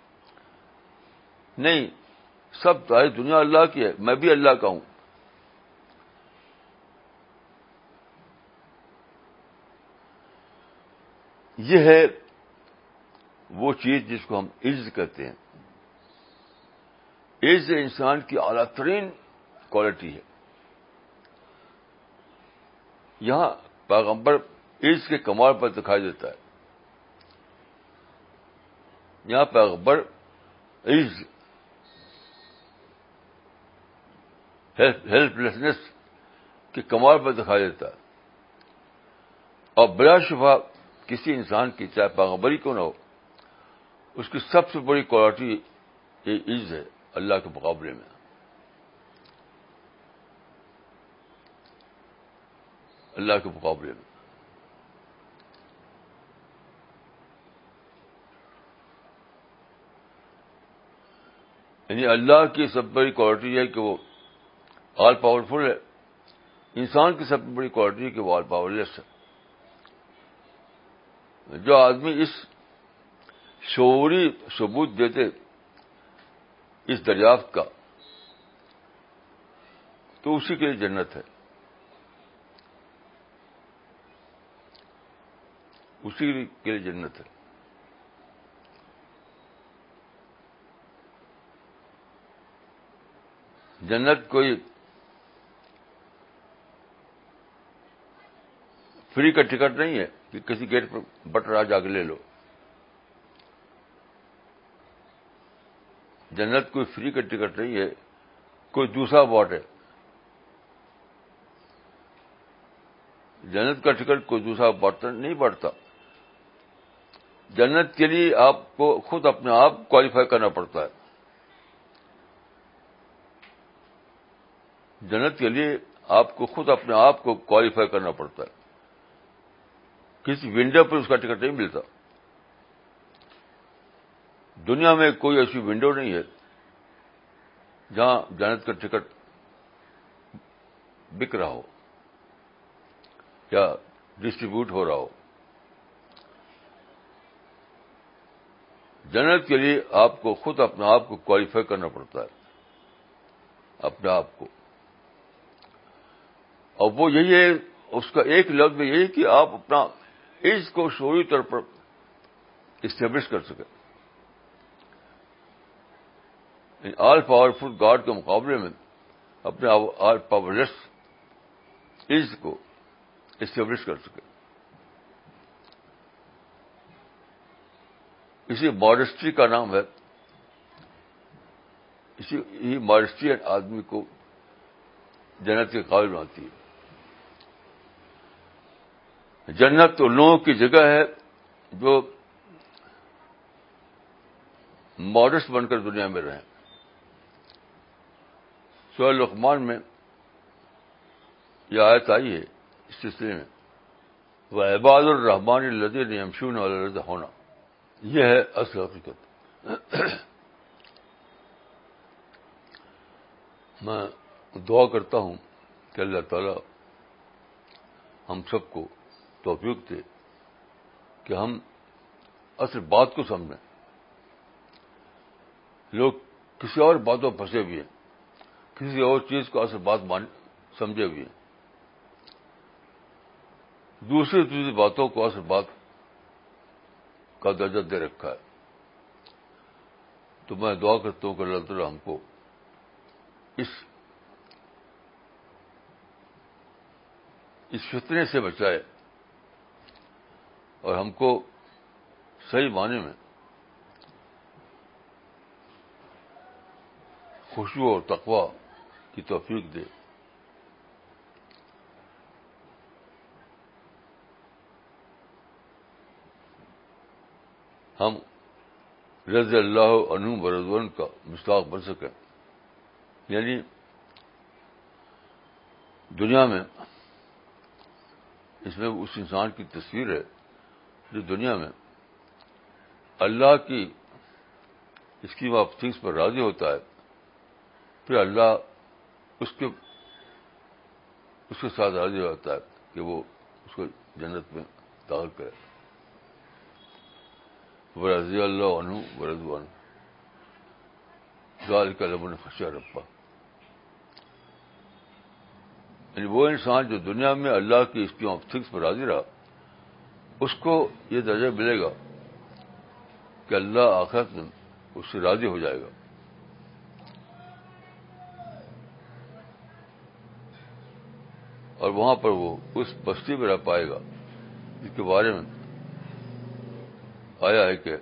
S1: نہیں, سب ساری دنیا اللہ کی ہے, میں بھی اللہ کا ہوں. یہ ہے وہ چیز جس کو ہم عجز کہتے ہیں. عز انسان کی اعلیٰ ترین کوالٹی ہے. یہاں پیغمبر عز کے کمال پر دکھائی دیتا ہے. یہاں پیغمبر عز ہیلپ لیسنس کے کمال پر دکھائی دیتا ہے. اور بلا شبہ کسی انسان کی چاہے پیغمبری کیوں نہ ہو, اس کی سب سے بڑی کوالٹی یہ عز ہے اللہ کے مقابلے میں. اللہ کے مقابلے میں یعنی اللہ کی سب بڑی کوالٹی ہے کہ وہ آل پاورفل ہے. انسان کی سب سے بڑی کوالٹی ہے کہ وہ آل پاورلیس ہے. جو آدمی اس شعوری ثبوت دیتے اس دریافت کا, تو اسی کے لیے جنت ہے, اسی کے لیے جنت ہے. جنت کوئی فری کا ٹکٹ نہیں ہے کہ کسی گیٹ پر بٹن آ جا کے لے لو. جنت کوئی فری کا ٹکٹ نہیں ہے, کوئی دوسرا باٹ ہے. جنت کا ٹکٹ کوئی دوسرا باٹ نہیں بڑھتا. جنت کے لیے آپ کو خود اپنے آپ کوالیفائی کرنا پڑتا ہے. جنت کے لیے آپ کو خود اپنے آپ کو کوالیفائی کرنا پڑتا ہے. کسی ونڈو پر اس کا ٹکٹ نہیں ملتا. دنیا میں کوئی ایسی ونڈو نہیں ہے جہاں جنت کا ٹکٹ بک رہا ہو یا ڈسٹریبیوٹ ہو رہا ہو. جنت کے لیے آپ کو خود اپنے آپ کو کوالیفائی کرنا پڑتا ہے, اپنے آپ کو. اور وہ یہی ہے, اس کا ایک لفظ میں یہی کہ آپ اپنا عز کو شعوری طور پر اسٹیبلش کر سکیں. آل پاورفل گاڈ کے مقابلے میں اپنے آل پاورلیس عز کو اسٹیبلش کر سکیں. اسی ماڈسٹی کا نام ہے. اسی یہ ماڈسٹی آدمی کو جنت کے قابل بناتی ہے. جنت تو لوگوں کی جگہ ہے جو ماڈسٹ بن کر دنیا میں رہیں. سورہ لقمان میں یہ آیت آئی ہے اس سلسلے میں, وعباد الرحمن الذین یمشون علی الارض ہونا. یہ ہے اصل حقیقت. میں دعا کرتا ہوں کہ اللہ تعالی ہم سب کو توفیق دے کہ ہم اصل بات کو سمجھیں. لوگ کسی اور باتوں پھنسے ہوئے ہیں, کسی اور چیز کو اصل بات مان سمجھے ہوئے ہیں, دوسری دوسری باتوں کو اصل بات کا درجہ دے رکھا ہے. تو میں دعا کرتا ہوں کہ اللہ تعالیٰ ہم کو اس اس فتنے سے بچائے اور ہم کو صحیح معنی میں خشوع اور تقویٰ کی توفیق دے. ہم رضی اللہ عنہ ورضوان کا مصداق بن سکیں. یعنی دنیا میں اس میں اس انسان کی تصویر ہے جو دنیا میں اللہ کی اسکیم آف تھنگس پر راضی ہوتا ہے, پھر اللہ اس کے اس کے ساتھ راضی ہوتا ہے کہ وہ اس کو جنت میں داخل کرے. ورضی اللہ عنہ ورضوان ذالک لمن خشی ربہ. یعنی وہ انسان جو دنیا میں اللہ کی اسکیم آف تھنگس پر راضی رہا, اس کو یہ درجہ ملے گا کہ اللہ آخرت میں اس سے راضی ہو جائے گا. اور وہاں پر وہ اس بستی میں رہ پائے گا جس کے بارے میں آیا ہے کہ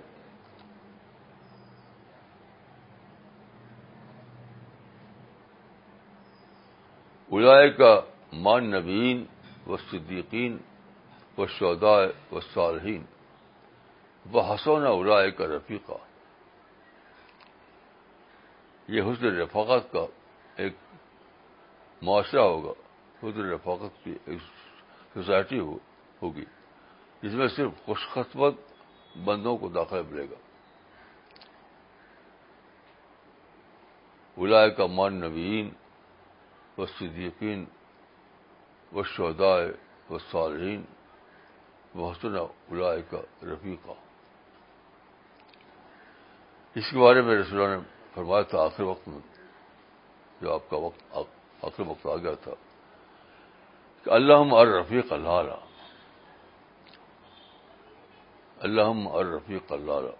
S1: اولئک مع النبیین والصدیقین والشہداء والصالحین وحسن اولئک رفیقا. یہ حسن رفاقت کا ایک معاشرہ ہوگا, حسن رفاقت کی ایک سوسائٹی ہو, ہوگی جس میں صرف خوش قسمت بندوں کو داخلہ ملے گا. اولئک مع النبیین والصدیقین والشہداء والصالحین وحسن اولئک رفیقا. اس کے بارے میں رسول اللہ نے فرمایا تھا آخر وقت میں, جو آپ کا وقت آخر وقت آ گیا تھا, کہ اللہم الرفیق الاعلی, اللہم الرفیق الاعلی.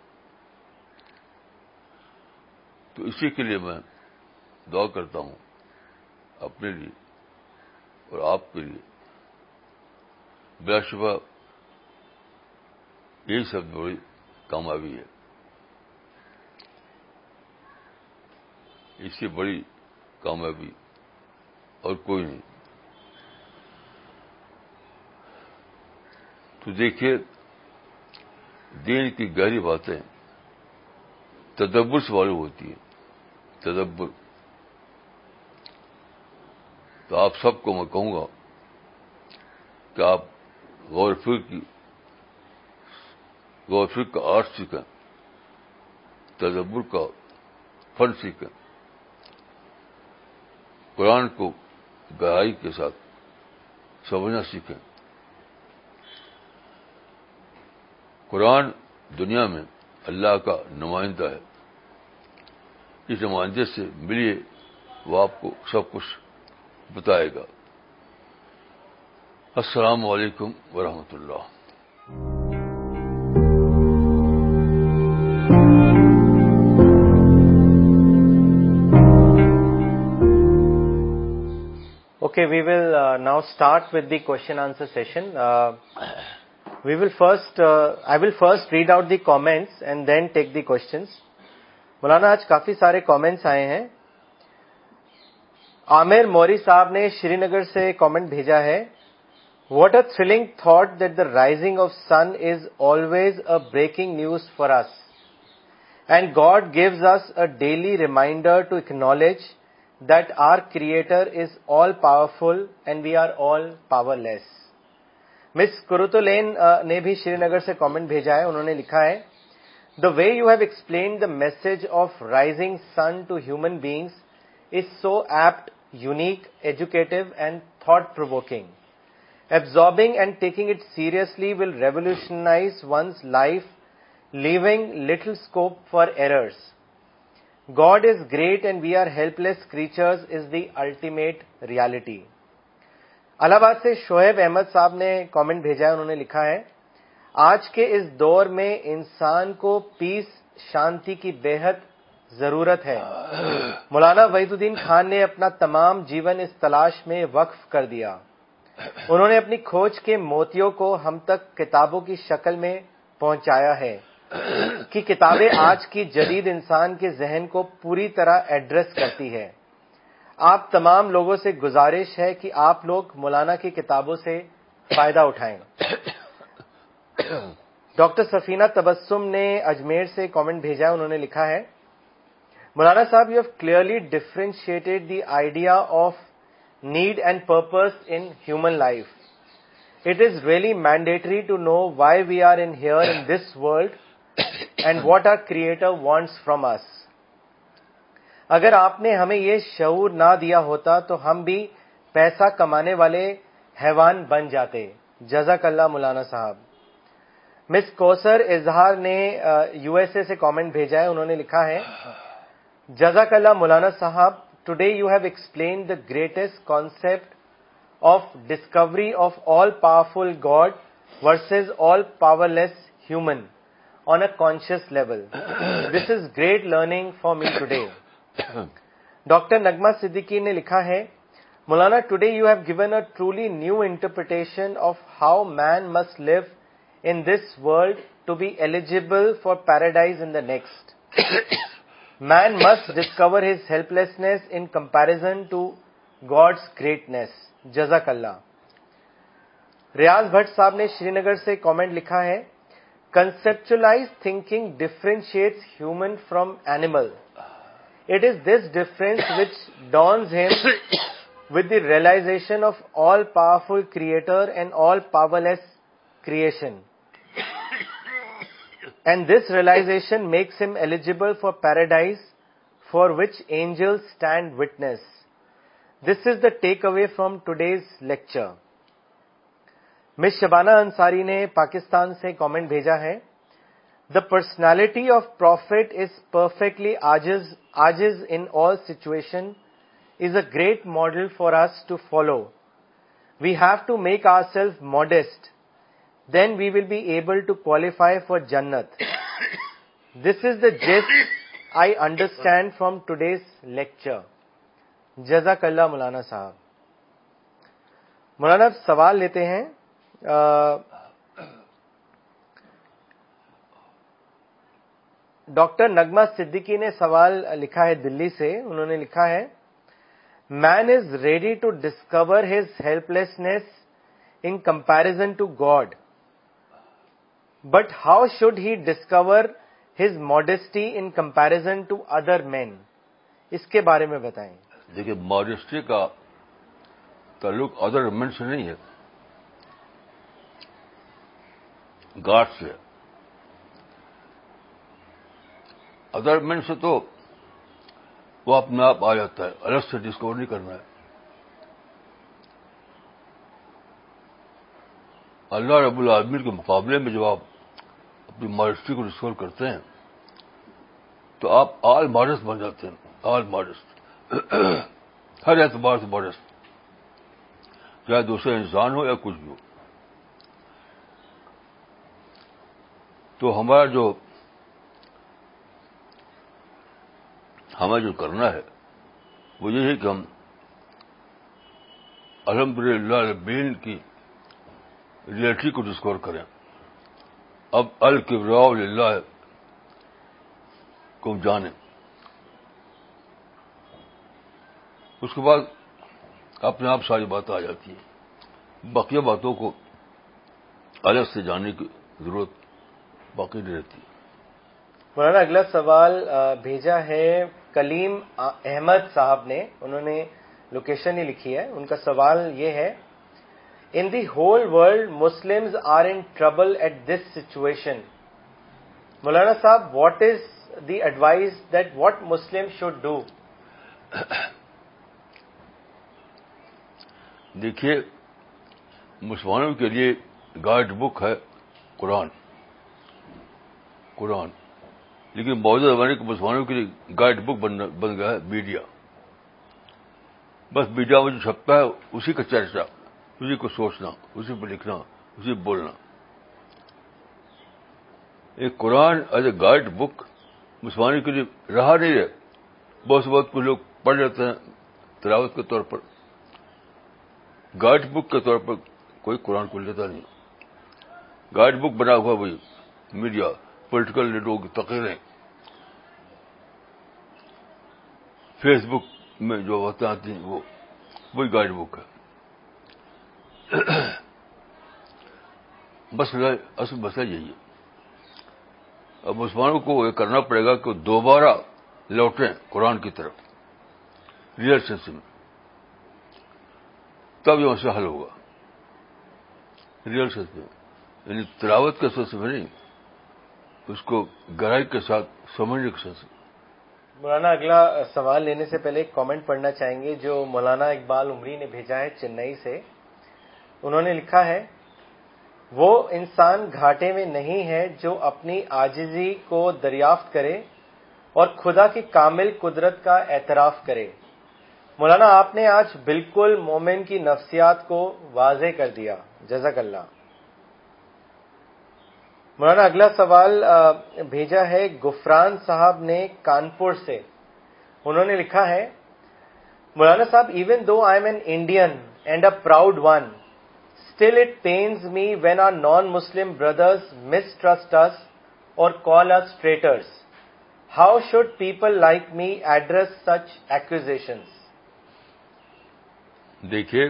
S1: تو اسی کے لیے میں دعا کرتا ہوں اپنے لیے اور آپ کے لیے. بلا شبہ یہی سب بڑی کامیابی ہے, اس سے بڑی کامیابی اور کوئی نہیں. تو دیکھیے, دین کی گہری باتیں تدبر سے معلوم ہوتی ہیں, تدبر. تو آپ سب کو میں کہوں گا کہ آپ غور فکر کی غور فکر کا آرٹ سیکھیں, تدبر کا فن سیکھیں, قرآن کو گہرائی کے ساتھ سمجھنا سیکھیں. قرآن دنیا میں اللہ کا نمائندہ ہے. اس نمائندے سے ملیے, وہ آپ کو سب کچھ بتائے گا. السلام علیکم ورحمۃ اللہ.
S3: Okay, we will uh, now start with the question answer session. Uh, we will first, uh, I will first read out the comments and then take the questions. مولانا آج کافی سارے کامنٹس آئے ہیں. عامر موری صاحب نے شری نگر سے کامنٹ بھیجا ہے. What a thrilling thought that the rising of sun is always a breaking news for us. And God gives us a daily reminder to acknowledge that our Creator is all powerful and we are all powerless. Miss Kurutulain نے بھی شری نگر سے کامنٹ بھیجا ہے. انہوں نے لکھا ہے, The way you have explained the message of rising sun to human beings is so apt, unique, educative and thought-provoking. Absorbing and taking it seriously will revolutionize one's life, leaving little scope for errors. God is great and we are helpless creatures is the ultimate reality. الہ آباد سے شعیب احمد صاحب نے کامنٹ بھیجا ہے. انہوں نے لکھا ہے, آج کے اس دور میں انسان کو پیس, شانتی کی بے حد ضرورت ہے. مولانا وحید الدین خان نے اپنا تمام جیون اس تلاش میں وقف کر دیا. انہوں نے اپنی کھوج کے موتیوں کو ہم تک کتابوں کی شکل میں پہنچایا ہے کہ کتابیں آج کی جدید انسان کے ذہن کو پوری طرح ایڈریس کرتی ہے. آپ تمام لوگوں سے گزارش ہے کہ آپ لوگ مولانا کی کتابوں سے فائدہ اٹھائیں. ڈاکٹر سفینہ تبسم نے اجمیر سے کامنٹ بھیجا ہے. انہوں نے لکھا ہے, مولانا صاحب, you have clearly differentiated the idea of need and purpose in human life. It is really mandatory to know why we are in here in this world and what our Creator wants from us. اگر آپ نے ہمیں یہ شعور نہ دیا ہوتا تو ہم بھی پیسہ کمانے والے حیوان بن جاتے. جزاک اللہ مولانا صاحب. مس کوثر اظہار نے یو ایس اے سے کامنٹ بھیجا ہے. انہوں نے لکھا ہے, جزاک اللہ مولانا صاحب, today you have explained the greatest concept of discovery of all powerful God versus all powerless human on a conscious level. This is great learning for me today. Doctor نغمہ صدیقی نے لکھا ہے, Maulana, today you have given a truly new interpretation of how man must live in this world to be eligible for paradise in the next. Man must discover his helplessness in comparison to God's greatness. Jazakallah. रियाज भट्ट साहब ने श्रीनगर से कमेंट लिखा है, conceptualized thinking differentiates human from animal. It is this difference which dawns him with the realization of all-powerful creator and all-powerless creation. And this realization makes him eligible for paradise, for which angels stand witness. This is the takeaway from today's lecture. Miss Shabana Ansari ने पाकिस्तान से कमेंट भेजा है, The personality of Prophet is perfectly ajiz, ajiz in all situation is a great model for us to follow. We have to make ourselves modest. Then we will be able to qualify for Jannat. This is the gist I understand from today's lecture. Jazakallah Maulana Sahab. Maulana सवाल लेते हैं. डॉक्टर नगमा सिद्दीकी ने सवाल लिखा है दिल्ली से. उन्होंने लिखा है, Man is ready to discover his helplessness in comparison to God. But how should he discover his modesty in comparison to other men? इसके बारे में बताएं.
S1: देखिए, मॉडेस्टी का ताल्लुक अदर मेन से नहीं है, गॉड से. अदर मेन से तो वो अपने आप आ जाता है, अलग से डिस्कवर नहीं करना है. अल्लाह रब्बुल आलमीन के मुकाबले में जब आप अपनी मॉडेस्टी को डिस्कवर करते हैं तो आप ऑल मॉडेस्ट बन जाते हैं. ऑल मॉडेस्ट, हर एतबार से मॉडेस्ट, चाहे दूसरे इंसान हो या कुछ भी हो. तो हमारा जो हमें जो करना है वो ये है कि हम अल्हम्दुलिल्लाह रब्बिल की रियलिटी को डिस्कवर करें. अब अल किब्रियाउ लिल्लाह को जाने, उसके बाद अपने आप सारी बातें आ जाती हैं. बाकी बातों को अलग से जानने की जरूरत बाकी नहीं रहती.
S3: मौलाना अगला सवाल भेजा है कलीम अहमद साहब ने. उन्होंने लोकेशन ही लिखी है. उनका सवाल ये है, in the whole world Muslims are in trouble at this situation. मौलाना साहब, what is the advice that what Muslim should do?
S1: देखिए, मुसलमानों के लिए गाइड बुक है कुरान. कुरान लेकिन मौजूदा जमाने के मुसलमानों के लिए गाइड बुक बन, बन गया है मीडिया. बस मीडिया में जो छपता है उसी का चर्चा, उसी को सोचना, उसी पर लिखना, उसी पर बोलना. एक कुरान एज ए गाइड बुक मुसलमानों के लिए रहा नहीं है. बहुत से बहुत कुछ लोग पढ़ लेते हैं तिलावत के तौर पर, गाइड बुक के तौर पर कोई कुरान को लेता नहीं. गाइड बुक बना हुआ वही मीडिया, पॉलिटिकल लीडरों की तकरीरें, फेसबुक में जो बातें आती हैं वो वही गाइड बुक है. बस असल मसला यही है. अब मुसलमानों को ये करना पड़ेगा कि दोबारा लौटें कुरान की तरफ रियल सेंस में, तब ये मसला हल होगा. रियल सेंस में, यानी तिलावत के सेंस में नहीं, उसको गहराई के साथ समझने के सेंस में.
S3: मौलाना अगला सवाल लेने से पहले एक कमेंट पढ़ना चाहेंगे जो मौलाना इकबाल उमरी ने भेजा है चेन्नई से. उन्होंने लिखा है, वो इंसान घाटे में नहीं है जो अपनी आजिजी को दरियाफ्त करे और खुदा की कामिल कुदरत का एतराफ करे. मौलाना, आपने आज बिल्कुल मोमिन की नफ्सियात को वाज़े कर दिया. जज़ाकल्लाह. मौलाना अगला सवाल भेजा है गुफरान साहब ने कानपुर से. उन्होंने लिखा है, Maulana Sahab, even though I am an Indian and a proud one, still it pains me when our non-Muslim brothers mistrust us or call us traitors. How should people like me address such accusations?
S1: دیکھیے,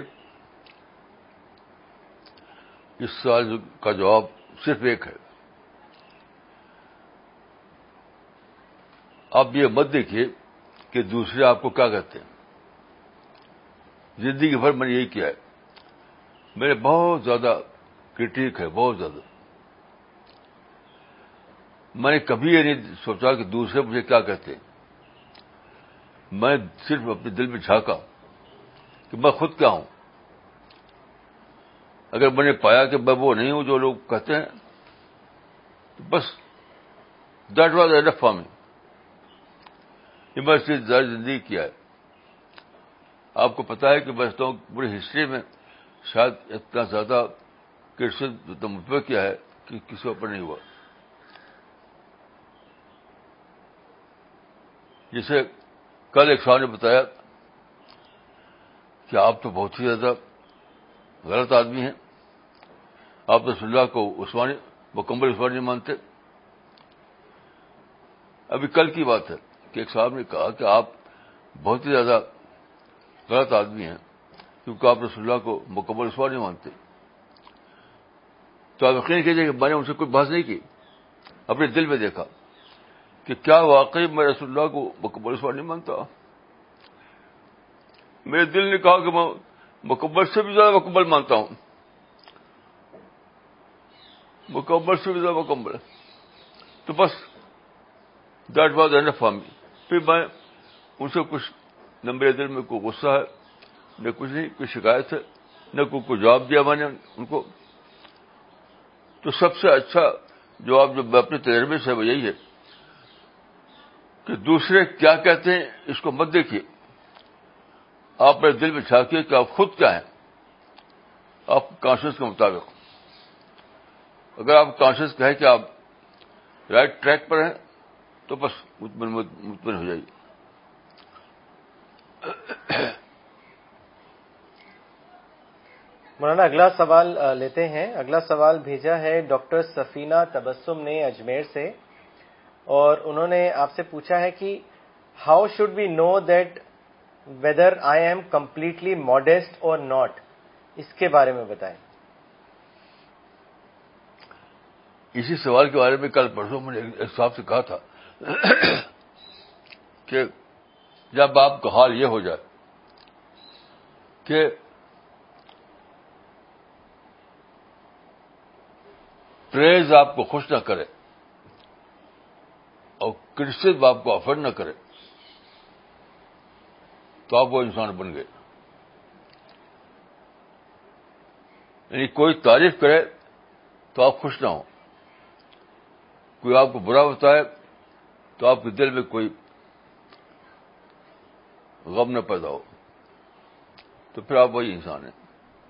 S1: اس سوال کا جواب صرف ایک ہے. آپ یہ مت دیکھیے کہ دوسرے آپ کو کیا کہتے ہیں. زندگی بھر میں نے یہی کیا ہے. میرے بہت زیادہ کرٹیک ہے, بہت زیادہ. میں نے کبھی یہ نہیں سوچا کہ دوسرے مجھے کیا کہتے ہیں. میں صرف اپنے دل میں جھانکا کہ میں خود کیا ہوں. اگر میں نے پایا کہ میں وہ نہیں ہوں جو لوگ کہتے ہیں, تو بس that was enough for me. یہ میں صرف زندگی کیا ہے. آپ کو پتا ہے کہ میں تو پوری ہسٹری میں شاید اتنا زیادہ کرسچن اتنا متبع کیا ہے کہ کسی اوپر نہیں ہوا. جسے کل ایک صاحب نے بتایا کہ آپ تو بہت ہی زیادہ غلط آدمی ہیں, آپ رسول اللہ کو عثمانی مکمل عثمانی نہیں مانتے. ابھی کل کی بات ہے کہ ایک صاحب نے کہا کہ آپ بہت ہی زیادہ غلط آدمی ہیں کیونکہ آپ رسول اللہ کو مکمل عثمانی نہیں مانتے. تو آپ یقین کیجیے کہ میں نے ان سے کوئی بحث نہیں کی, اپنے دل میں دیکھا کہ کیا واقعی میں رسول اللہ کو مکمل عثمانی نہیں مانتا. میرے دل نے کہا کہ میں مکمل سے بھی زیادہ مکمل مانتا ہوں, مکمل سے بھی زیادہ مکمل. تو بس that was enough for me. پھر میں ان سے کچھ, نہ میرے دل میں کوئی غصہ ہے, نہ کچھ نہیں, کوئی شکایت ہے, نہ کوئی کوئی جواب دیا میں نے ان کو. تو سب سے اچھا جواب جو میں اپنے تجربے سے وہ یہی ہے کہ دوسرے کیا کہتے ہیں اس کو مت دیکھیے, آپ اپنے دل میں جھانکیے کہ آپ خود کیا ہیں, آپ کانشیس کے مطابق. اگر آپ کانشیس کہیں کہ آپ رائٹ ٹریک پر ہیں تو بس مطمئن مطمئن ہو جائیے.
S3: مولانا اگلا سوال لیتے ہیں. اگلا سوال بھیجا ہے ڈاکٹر سفینہ تبسم نے اجمیر سے, اور انہوں نے آپ سے پوچھا ہے کہ how should we know that whether I am completely modest اور ناٹ, اس کے بارے میں بتائیں.
S1: اسی سوال کے بارے میں کل پرسوں میں نے ایک صاحب سے کہا تھا کہ جب آپ کا حال یہ ہو جائے کہ پریز آپ کو خوش نہ کرے اور کرٹیسزم آپ کو افرڈ نہ کرے, تو آپ وہ انسان بن گئے. یعنی کوئی تعریف کرے تو آپ خوش نہ ہوں, کوئی آپ کو برا بتائے تو آپ کے دل میں کوئی غم نہ پیدا ہو, تو پھر آپ وہی انسان ہیں.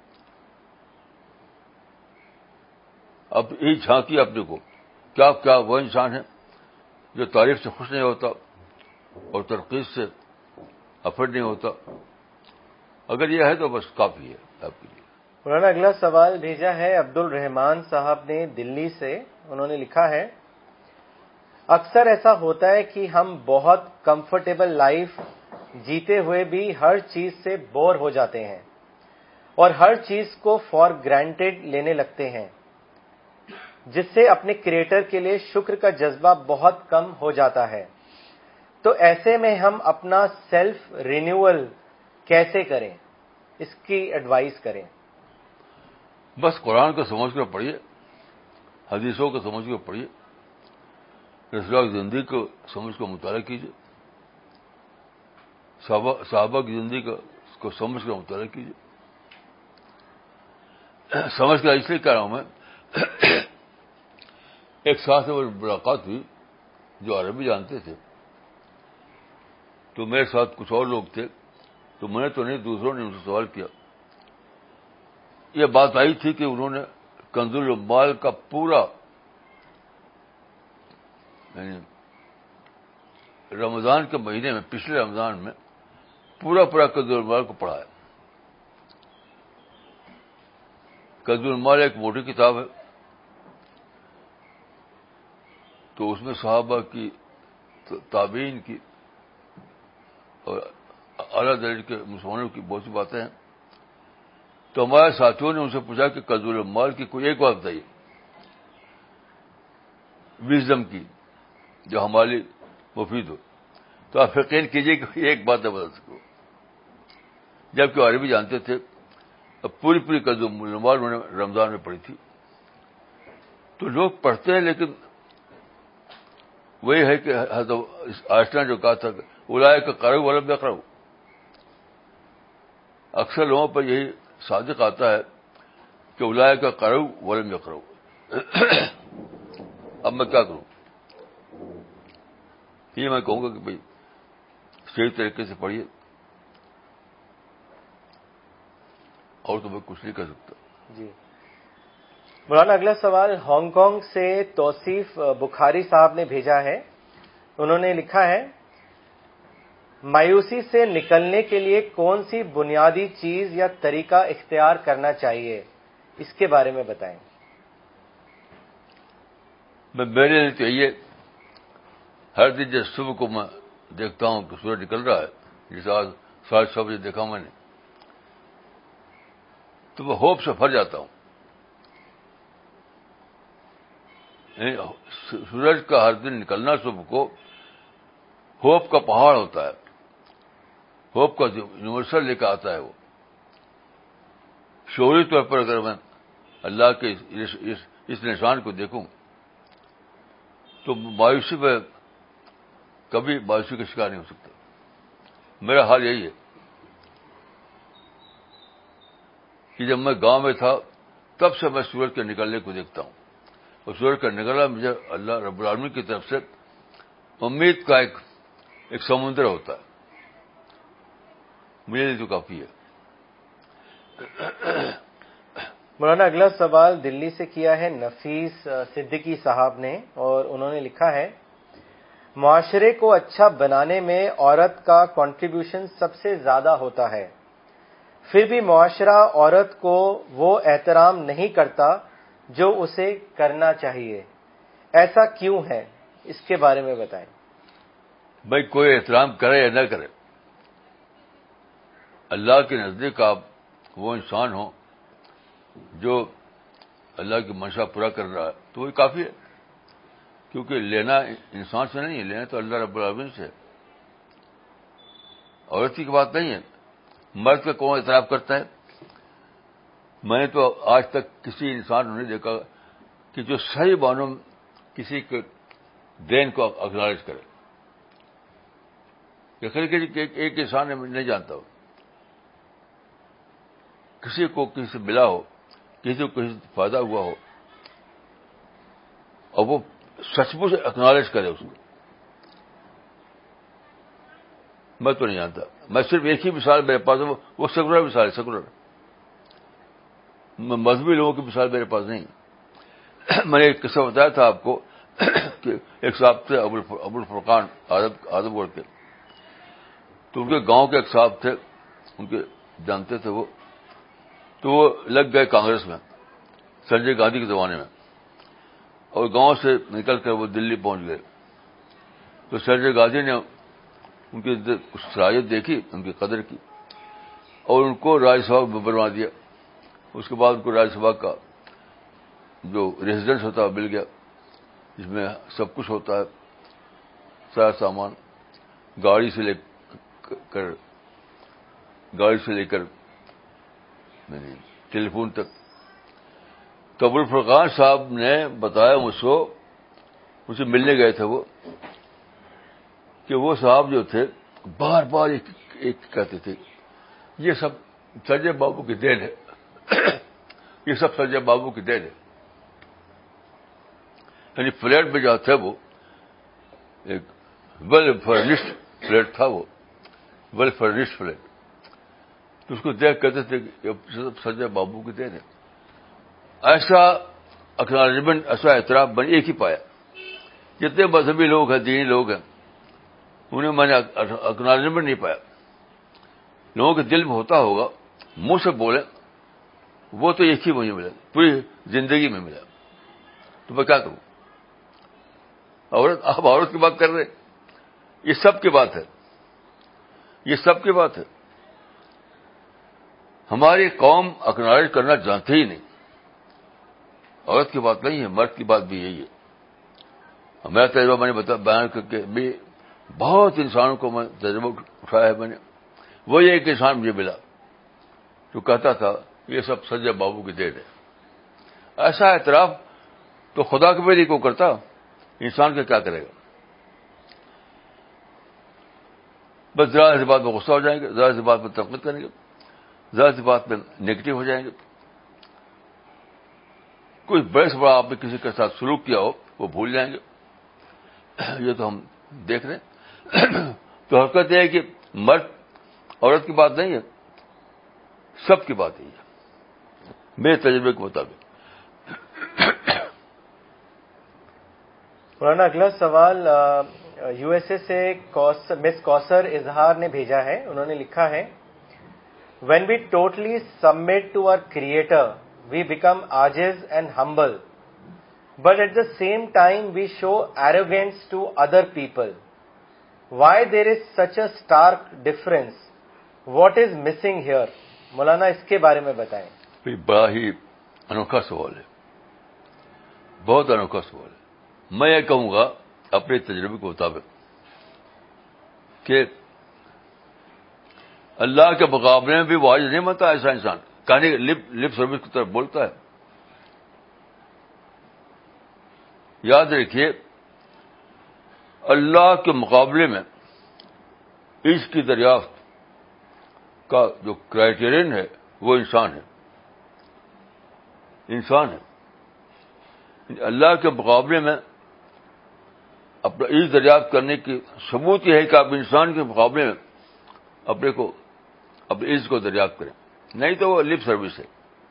S1: اب یہی جھانکیے اپنے کو, کیا کیا وہ انسان ہے جو تعریف سے خوش نہیں ہوتا اور تنقید سے افرڈ نہیں ہوتا. اگر یہ ہے تو بس کافی ہے آپ کے لیے.
S3: مولانا اگلا سوال بھیجا ہے عبد الرحمان صاحب نے دلی سے. انہوں نے لکھا ہے, اکثر ایسا ہوتا ہے کہ ہم بہت کمفرٹیبل لائف جیتے ہوئے بھی ہر چیز سے بور ہو جاتے ہیں اور ہر چیز کو فار گرانٹیڈ لینے لگتے ہیں, جس سے اپنے کریٹر کے لیے شکر کا جذبہ بہت کم ہو جاتا ہے. تو ایسے میں ہم اپنا سیلف رینیول کیسے کریں, اس کی ایڈوائز کریں.
S1: بس قرآن کو سمجھ کر پڑھیے, حدیثوں کو سمجھ کر پڑھیے, رسول اللہ کی زندگی کو سمجھ کر مطالعہ کیجیے, صحابہ صحابہ کی زندگی کو سمجھ کر مطالعہ کیجیے. سمجھ کر اس لیے کہہ رہا ہوں میں, ایک ساتھ سے ملاقات ہوئی جو عربی جانتے تھے, تو میرے ساتھ کچھ اور لوگ تھے, تو میں نے تو نہیں, دوسروں نے ان سے سوال کیا. یہ بات آئی تھی کہ انہوں نے کنز العمال کا پورا یعنی رمضان کے مہینے میں, پچھلے رمضان میں پورا پورا کنز المال کو پڑھا ہے. کنز المال ایک موٹی کتاب ہے, تو اس میں صحابہ کی, تابعین کی اور اعلیٰ درجے کے مسلمانوں کی بہت سی باتیں ہیں. تو ہمارے ساتھیوں نے ان سے پوچھا کہ کنز المال کی کوئی ایک بات بتائیے, وزڈم کی, جو ہمارے مفید ہو. تو آپ یقین کیجیے کہ ایک بات نہ بتا سکو, جبکہ عربی جانتے تھے. اب پوری پوری کنز المال انہوں نے رمضان میں پڑھی تھی. تو لوگ پڑھتے ہیں, لیکن وہی ہے کہ آئنسٹائن جو کہا تھا اولئک کا قرؤ ولم یقرؤ, اکثر لوگوں پر یہی صادق آتا ہے کہ اولئک کا قرؤ ولم یقرؤ. اب میں کیا کروں؟ یہ میں کہوں گا کہ بھائی صحیح طریقے سے پڑھیے, اور تو میں کچھ نہیں کر سکتا.
S3: جی مولانا, اگلا سوال ہانگ کانگ سے توصیف بخاری صاحب نے بھیجا ہے. انہوں نے لکھا ہے, مایوسی سے نکلنے کے لیے کون سی بنیادی چیز یا طریقہ اختیار کرنا چاہیے, اس کے بارے میں بتائیں.
S1: میں میرے لیے تو یہ ہر دن جب صبح کو میں دیکھتا ہوں کہ سورج نکل رہا ہے, جیسے آج ساڑھے چھ بجے دیکھا میں نے, تو میں ہوپ سے بھر جاتا ہوں. سورج کا ہر دن نکلنا صبح کو ہوپ کا پہاڑ ہوتا ہے, ہوپ کا یونیورسل لے کے آتا ہے. وہ شعوری طور پر اگر میں اللہ کے اس, اس, اس نشان کو دیکھوں تو مایوسی میں کبھی مایوسی کا شکار نہیں ہو سکتا. میرا حال یہی ہے کہ جب میں گاؤں میں تھا تب سے میں سورج کے نکلنے کو دیکھتا ہوں, اور سورج کا نکلنا مجھے اللہ رب العالمین کی طرف سے امید کا ایک ایک سمندر ہوتا ہے. مجھے تو کافی ہے.
S3: مولانا, اگلا سوال دلی سے کیا ہے نفیس صدیقی صاحب نے, اور انہوں نے لکھا ہے, معاشرے کو اچھا بنانے میں عورت کا کنٹریبیوشن سب سے زیادہ ہوتا ہے, پھر بھی معاشرہ عورت کو وہ احترام نہیں کرتا جو اسے کرنا چاہیے, ایسا کیوں ہے, اس کے بارے میں بتائیں.
S1: بھائی کوئی احترام کرے یا نہ کرے, اللہ کے نزدیک آپ وہ انسان ہو جو اللہ کی منشا پورا کر رہا ہے تو وہی کافی ہے. کیونکہ لینا انسان سے نہیں ہے, لینا تو اللہ رب العالمین سے ہے, عورت کی بات نہیں ہے. مرد کا کون اعتراف کرتا ہے؟ میں نے تو آج تک کسی انسان کو نہیں دیکھا کہ جو صحیح معنوں میں کسی کے دین کو اکنالج کرے. ایک انسان نہیں جانتا ہو کسی کو کسی سے ملا ہو, کسی کو کسی سے فائدہ ہوا ہو, اور وہ سچ مچ اکنالج کرے اس کو. میں تو نہیں جانتا. میں صرف ایک ہی مثال میرے پاس ہے, وہ سیکولر مثال ہے, سیکولر. مذہبی لوگوں کی مثال میرے پاس نہیں. میں نے ایک قصہ بتایا تھا آپ کو کہ ایک صاحب تھے ابو الفرقان آدم گڑھ کے, تو ان کے گاؤں کے ایک صاحب تھے, ان کے جانتے تھے وہ, تو وہ لگ گئے کانگریس میں سنجے گاندھی کے زمانے میں, اور گاؤں سے نکل کر وہ دلی پہنچ گئے. تو سنجے گاندھی نے ان کی صلاحیت دیکھی, ان کی قدر کی, اور ان کو راجیہ سبھا میں بنوا دیا. اس کے بعد ان کو راجیہ سبھا کا جو ریزیڈنس ہوتا ہے مل گیا, جس میں سب کچھ ہوتا ہے, سارا سامان, گاڑی سے لے کر گاڑی سے لے کر ٹیلی فون تک. تو ابو الفرقان صاحب نے بتایا مجھ کو, مجھے ملنے گئے تھے وہ, کہ وہ صاحب جو تھے بار بار ایک, ایک کہتے تھے یہ سب سنجے بابو کی دین ہے, یہ سب سنجے بابو کی دین ہے. یعنی فلیٹ میں جو تھے وہ ایک ویل فرنشڈ فلیٹ تھا, وہ ویل فرنشڈ فلیٹ. تو اس کو دیکھ کہتے تھے کہ سب سنجے بابو کی دین ہے. ایسا اکنالجمنٹ, ایسا اعتراف میں نے ایک ہی پایا. جتنے مذہبی لوگ ہیں, دینی لوگ ہیں, انہیں میں نے اکنالجمنٹ نہیں پایا. لوگوں کے دل میں ہوتا ہوگا, منہ سے بولے وہ تو ایک ہی مجھے ملا, پوری زندگی میں ملا, تو میں کیا کروں؟ عورت, آپ عورت کی بات کر رہے, یہ سب کی بات ہے, یہ سب کی بات ہے. ہماری قوم اکنالج کرنا جانتے ہی نہیں. عورت کی بات نہیں ہے, مرد کی بات بھی یہی ہے. میرا تجربہ میں نے بتا بیان کر کے بھی بہت انسانوں کو میں تجربہ اٹھایا ہے میں نے. وہ یہ ایک انسان مجھے ملا جو کہتا تھا یہ سب سنجے بابو کی دین ہے. ایسا اعتراف تو خدا کے بھی کو کرتا, انسان کا کیا کرے گا؟ بس ذرا سی بات میں غصہ ہو جائیں گے, ذرا سی بات میں تنقید کریں گے, ذرا سی بات میں نیگیٹو ہو جائیں گے. کوئی بڑے سے بڑا آپ نے کسی کے ساتھ سلوک کیا ہو وہ بھول جائیں گے. یہ تو ہم دیکھ رہے ہیں. تو حقیقت یہ ہے کہ مرد عورت کی بات نہیں ہے, سب کی بات ہی ہے میرے تجربے کے مطابق.
S3: مولانا اگلا سوال یو ایس اے سے مس کوثر اظہار نے بھیجا ہے. انہوں نے لکھا ہے, when we totally submit to our creator we become عاجز and humble, but at the same time we show arrogance to other people. Why there is such a stark difference, what is missing here? مولانا اس کے بارے میں بتائیں.
S1: بڑا ہی انوکھا سوال ہے, بہت انوکھا سوال ہے. میں یہ کہوں گا اپنے تجربے کے مطابق کہ اللہ کے مقابلے میں بھی واجب نہیں بنتا ایسا انسان. کہانی لپ لپ سروس کی طرف بولتا ہے. یاد رکھیے اللہ کے مقابلے میں عشق کی دریافت کا جو کرائیٹیرین ہے وہ انسان ہے. انسان ہے اللہ کے مقابلے میں اپنا عشق دریافت کرنے کی ثبوت یہ ہے کہ آپ انسان کے مقابلے میں اپنے کو اپنے عشق کو دریافت کریں, نہیں تو وہ لپ سروس ہے.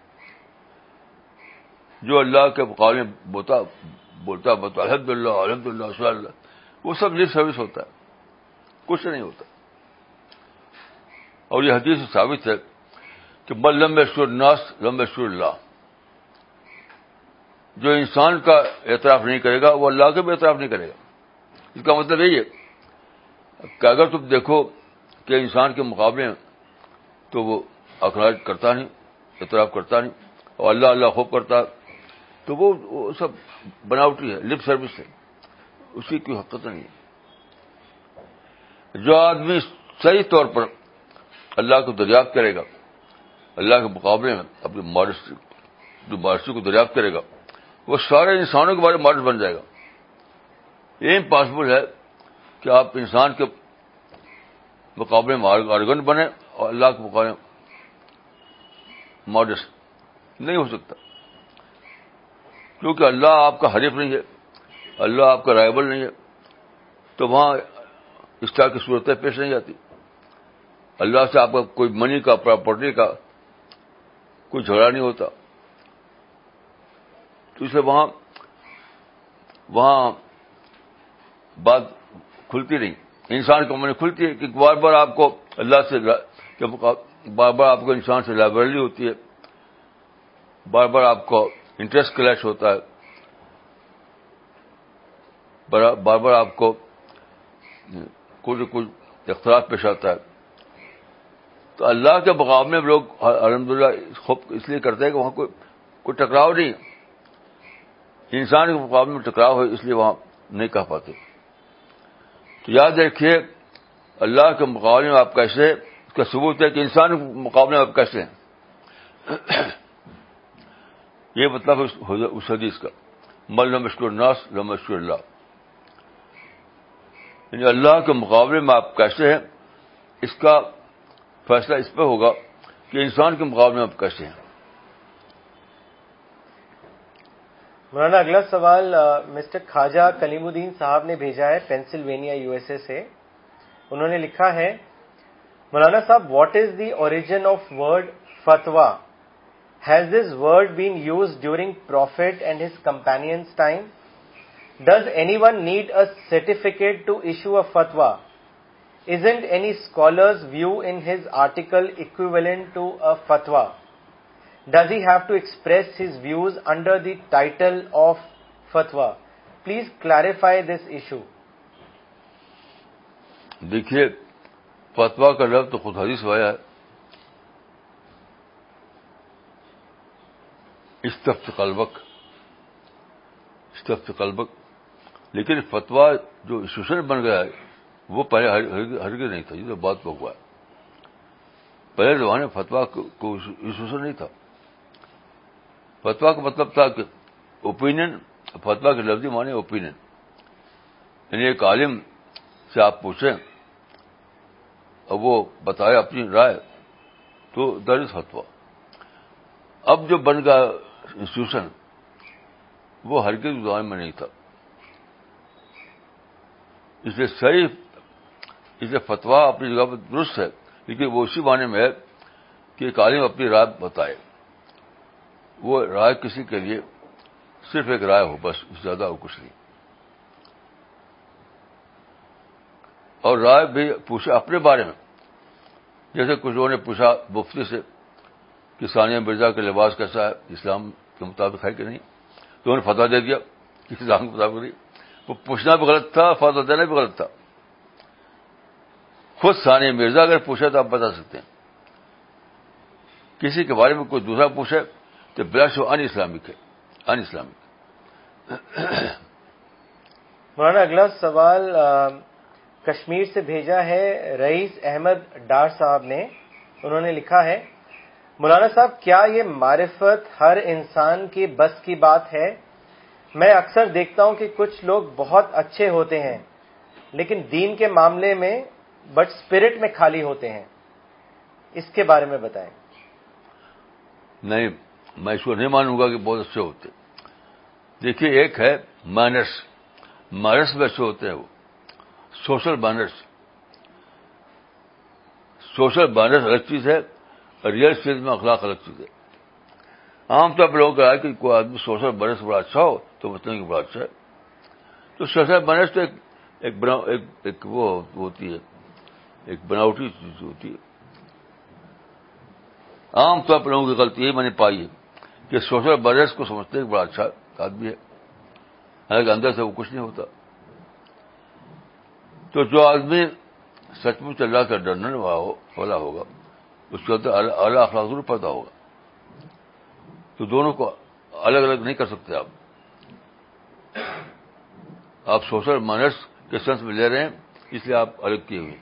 S1: جو اللہ کے مقابلے میں بولتا بولتا بولتا الحمد للہ الحمد للہ صلی اللہ, وہ سب لپ سروس ہوتا ہے, کچھ نہیں ہوتا. اور یہ حدیث سے ثابت ہے کہ من لم یشکر الناس لم یشکر اللہ. جو انسان کا اعتراف نہیں کرے گا وہ اللہ کا بھی اعتراف نہیں کرے گا. اس کا مطلب یہی ہے کہ اگر تم دیکھو کہ انسان کے مقابلے میں تو وہ اخراج کرتا نہیں, اعتراف کرتا نہیں, اور اللہ اللہ خوب کرتا, تو وہ, وہ سب بناوٹی ہے, لپ سروس ہے, اس کی کوئی حقیقت نہیں ہے. جو آدمی صحیح طور پر اللہ کو دریافت کرے گا, اللہ کے مقابلے میں اپنی ماڈسٹی جو ماڈسٹی کو دریافت کرے گا, وہ سارے انسانوں کے بارے میں ماڈل بن جائے گا. یہ امپاسبل ہے کہ آپ انسان کے مقابلے میں آرگن بنے اور اللہ کے مقابلے میں ماڈسٹ نہیں ہو سکتا, کیونکہ اللہ آپ کا حریف نہیں ہے, اللہ آپ کا رائبل نہیں ہے, تو وہاں اس طرح کی صورتیں پیش نہیں آتی. اللہ سے آپ کا کوئی منی کا پراپرٹی کا کوئی جھگڑا نہیں ہوتا, تو اسے وہاں وہاں بات کھلتی نہیں. انسان کو من کھلتی ہے کہ بار بار آپ کو اللہ سے بار بار آپ کو انسان سے لائبلری ہوتی ہے, بار بار آپ کو انٹرسٹ کلیش ہوتا ہے, بار بار آپ کو کچھ کچھ اختلاف پیش آتا ہے. تو اللہ کے مقابلے میں لوگ الحمدللہ خوب اس لیے کرتے ہیں کہ وہاں کوئی کوئی ٹکراؤ نہیں. انسان کے مقابلے میں ٹکراؤ ہے اس لیے وہاں نہیں کہہ پاتے. تو یاد رکھیے اللہ کے مقابلے میں آپ کیسے ہیں, اس کا ثبوت ہے کہ انسان کے مقابلے میں آپ کیسے ہیں. یہ مطلب اس حدیث کا من لم یشکر الناس لم یشکر اللہ, یعنی اللہ کے مقابلے میں آپ کیسے ہیں اس کا فیصلہ اس پہ ہوگا کہ انسان کے مقابلے میں آپ کیسے ہیں.
S3: مولانا اگلا سوال مسٹر خواجہ کلیم الدین صاحب نے بھیجا ہے پینسلوینیا یو ایس اے سے. انہوں نے لکھا ہے, مولانا صاحب what is the origin of word فتوا؟ Has this word been used during prophet and his companions time? Does anyone need a certificate to issue a فتوا؟ isn't any scholar's view in his article equivalent to a fatwa? Does he have to express his views under the title of fatwa? Please clarify this issue.
S1: دیکھیے فتوا کا لفظ تو خود حدیث میں آیا ہے، استفت قلبک استفت قلبک، لیکن فتوا جو انسٹیٹیوشن بن گیا ہے وہ پہلے ہرگز نہیں تھا. یہ تو بات کو ہوا ہے. پہلے زمانے میں فتوا کو انسٹیٹیوشن نہیں تھا. فتوا کا مطلب تھا کہ اوپینین، فتوا کے لفظی معنی اوپینین، یعنی ایک عالم سے آپ پوچھیں اور وہ بتائے اپنی رائے، تو دیٹ از فتوا. اب جو بن گیا انسٹیٹیوشن وہ ہرگز زمانے میں نہیں تھا. اس لیے صحیح، اس لیے فتوا اپنی جگہ پر درست ہے، لیکن وہ اسی معنی میں ہے کہ ایک عالم اپنی رائے بتائے. وہ رائے کسی کے لیے صرف ایک رائے ہو، بس اس سے زیادہ ہو کچھ نہیں. اور رائے بھی پوچھے اپنے بارے میں. جیسے کچھ لوگوں نے پوچھا مفتی سے کہ ثانیہ مرزا کا لباس کیسا ہے، اسلام کے مطابق ہے کہ نہیں، تو انہوں نے فتویٰ دے دیا کہ اسلام کے مطابق نہیں. وہ پوچھنا بھی غلط تھا، فتویٰ دینا بھی غلط تھا. خود ثانیہ مرزا اگر پوچھے تو آپ بتا سکتے ہیں. کسی کے بارے میں کوئی دوسرا پوچھے تو بلا شبہ ان اسلامک ہے، ان اسلامک.
S3: مولانا اگلا سوال کشمیر سے بھیجا ہے رئیس احمد ڈار صاحب نے. انہوں نے لکھا ہے، مولانا صاحب کیا یہ معرفت ہر انسان کی بس کی بات ہے؟ میں اکثر دیکھتا ہوں کہ کچھ لوگ بہت اچھے ہوتے ہیں لیکن دین کے معاملے میں بٹ اسپرٹ میں خالی ہوتے ہیں. اس کے بارے میں بتائیں.
S1: نہیں، میں اس کو نہیں مانوں گا کہ بہت اچھے ہوتے. دیکھیے ایک ہے مینرس، مینرس میں اچھے ہوتے ہیں وہ، سوشل مینرس. سوشل مینرس الگ چیز ہے، ریئل چیز میں اخلاق الگ چیز ہے. عام طور پر لوگوں کا ہے کہ کوئی آدمی سوشل مینرس بڑا اچھا ہو تو بتائیں کہ بڑا اچھا ہے. تو سوشل مینرس تو ایک ایک بنا ایک, ایک وہ ہوتی ہے، ایک بناوٹی چیز ہوتی ہے. عام طور پر لوگوں کی غلطی یہی میں نے پائی ہے کہ سوشل مینرس کو سمجھتے ہیں کہ بڑا اچھا آدمی ہے، حالانکہ اندر سے وہ کچھ نہیں ہوتا. تو جو آدمی سچ مچ اللہ کا ڈرنے والا ہوگا اس کے اندر اعلیٰ اخلاق ضرور پیدا ہوگا. تو دونوں کو الگ الگ نہیں کر سکتے آپ. آپ سوشل مینرس کے سینس میں لے رہے ہیں اس لیے آپ الگ کیے ہوئے.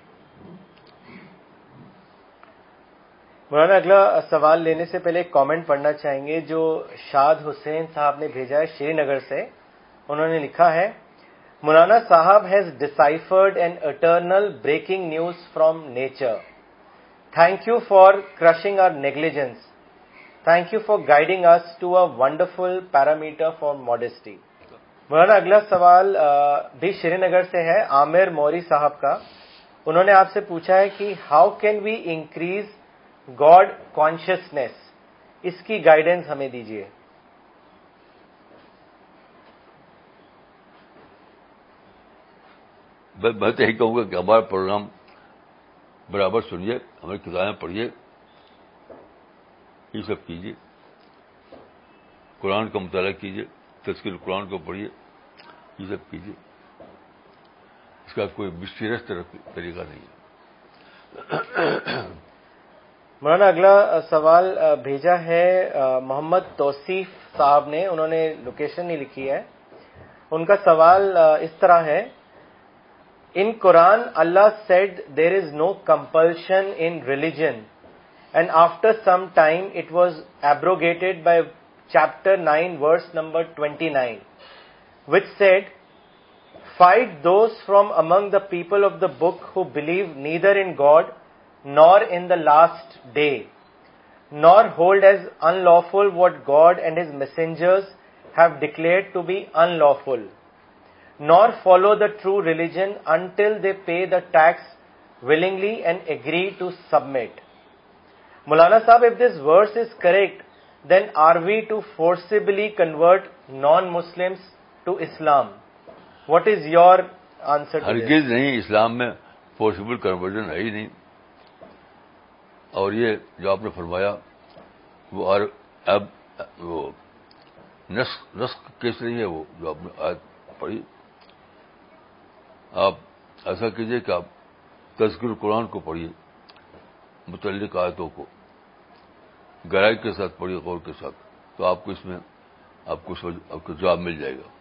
S3: مولانا اگلا سوال لینے سے پہلے ایک کامنٹ پڑھنا چاہیں گے جو شاد حسین صاحب نے بھیجا ہے شری نگر سے. انہوں نے لکھا ہے، مولانا صاحب has deciphered an eternal breaking news from nature. Thank you for crushing our negligence. Thank you for guiding us to a wonderful parameter for modesty. مولانا اگلا سوال بھی شری نگر سے ہے عامر موری صاحب کا. انہوں نے آپ سے پوچھا ہے کہ how can we increase God consciousness, اس کی گائیڈنس ہمیں دیجیے.
S1: میں تو یہی کہوں گا کہ ہمارا پروگرام برابر سنیے، ہماری کتابیں پڑھیے، یہ سب کیجیے، قرآن کا مطالعہ کیجیے، تذکیر قرآن کو پڑھیے، یہ سب کیجیے. اس کا کوئی مسٹیریس طریقہ نہیں ہے.
S3: مولانا اگلا سوال بھیجا ہے محمد توصیف صاحب نے. انہوں نے لوکیشن نہیں لکھی ہے. ان کا سوال اس طرح ہے، ان قرآن اللہ said there is no compulsion in religion and after some time it was abrogated by chapter nine verse number twenty-nine which said, fight those from among the people of the book who believe neither in God nor in the last day, nor hold as unlawful what God and his messengers have declared to be unlawful, nor follow the true religion until they pay the tax willingly and agree to submit. Maulana Sahib, if this verse is correct, then are we to forcibly convert non-Muslims to Islam? What is your answer to this?
S1: ہرگز نہیں. اسلام میں فورسبل کنورژن ہے ہی نہیں. اور یہ جو آپ نے فرمایا وہ اور اب وہ نسخ نسخ کیس نہیں ہے, وہ جو آپ نے آیت پڑھی. آپ ایسا کیجئے کہ آپ تذکر قرآن کو پڑھیے, متعلق آیتوں کو گہرائی کے ساتھ پڑھیے, غور کے ساتھ, تو آپ کو اس میں آپ کو آپ کو جواب مل جائے گا.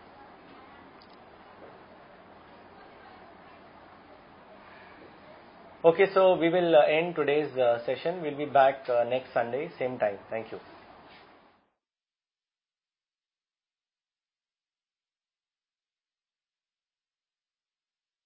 S3: Okay, so we will uh, end today's uh, session. We'll be back uh, next Sunday, same time. Thank you.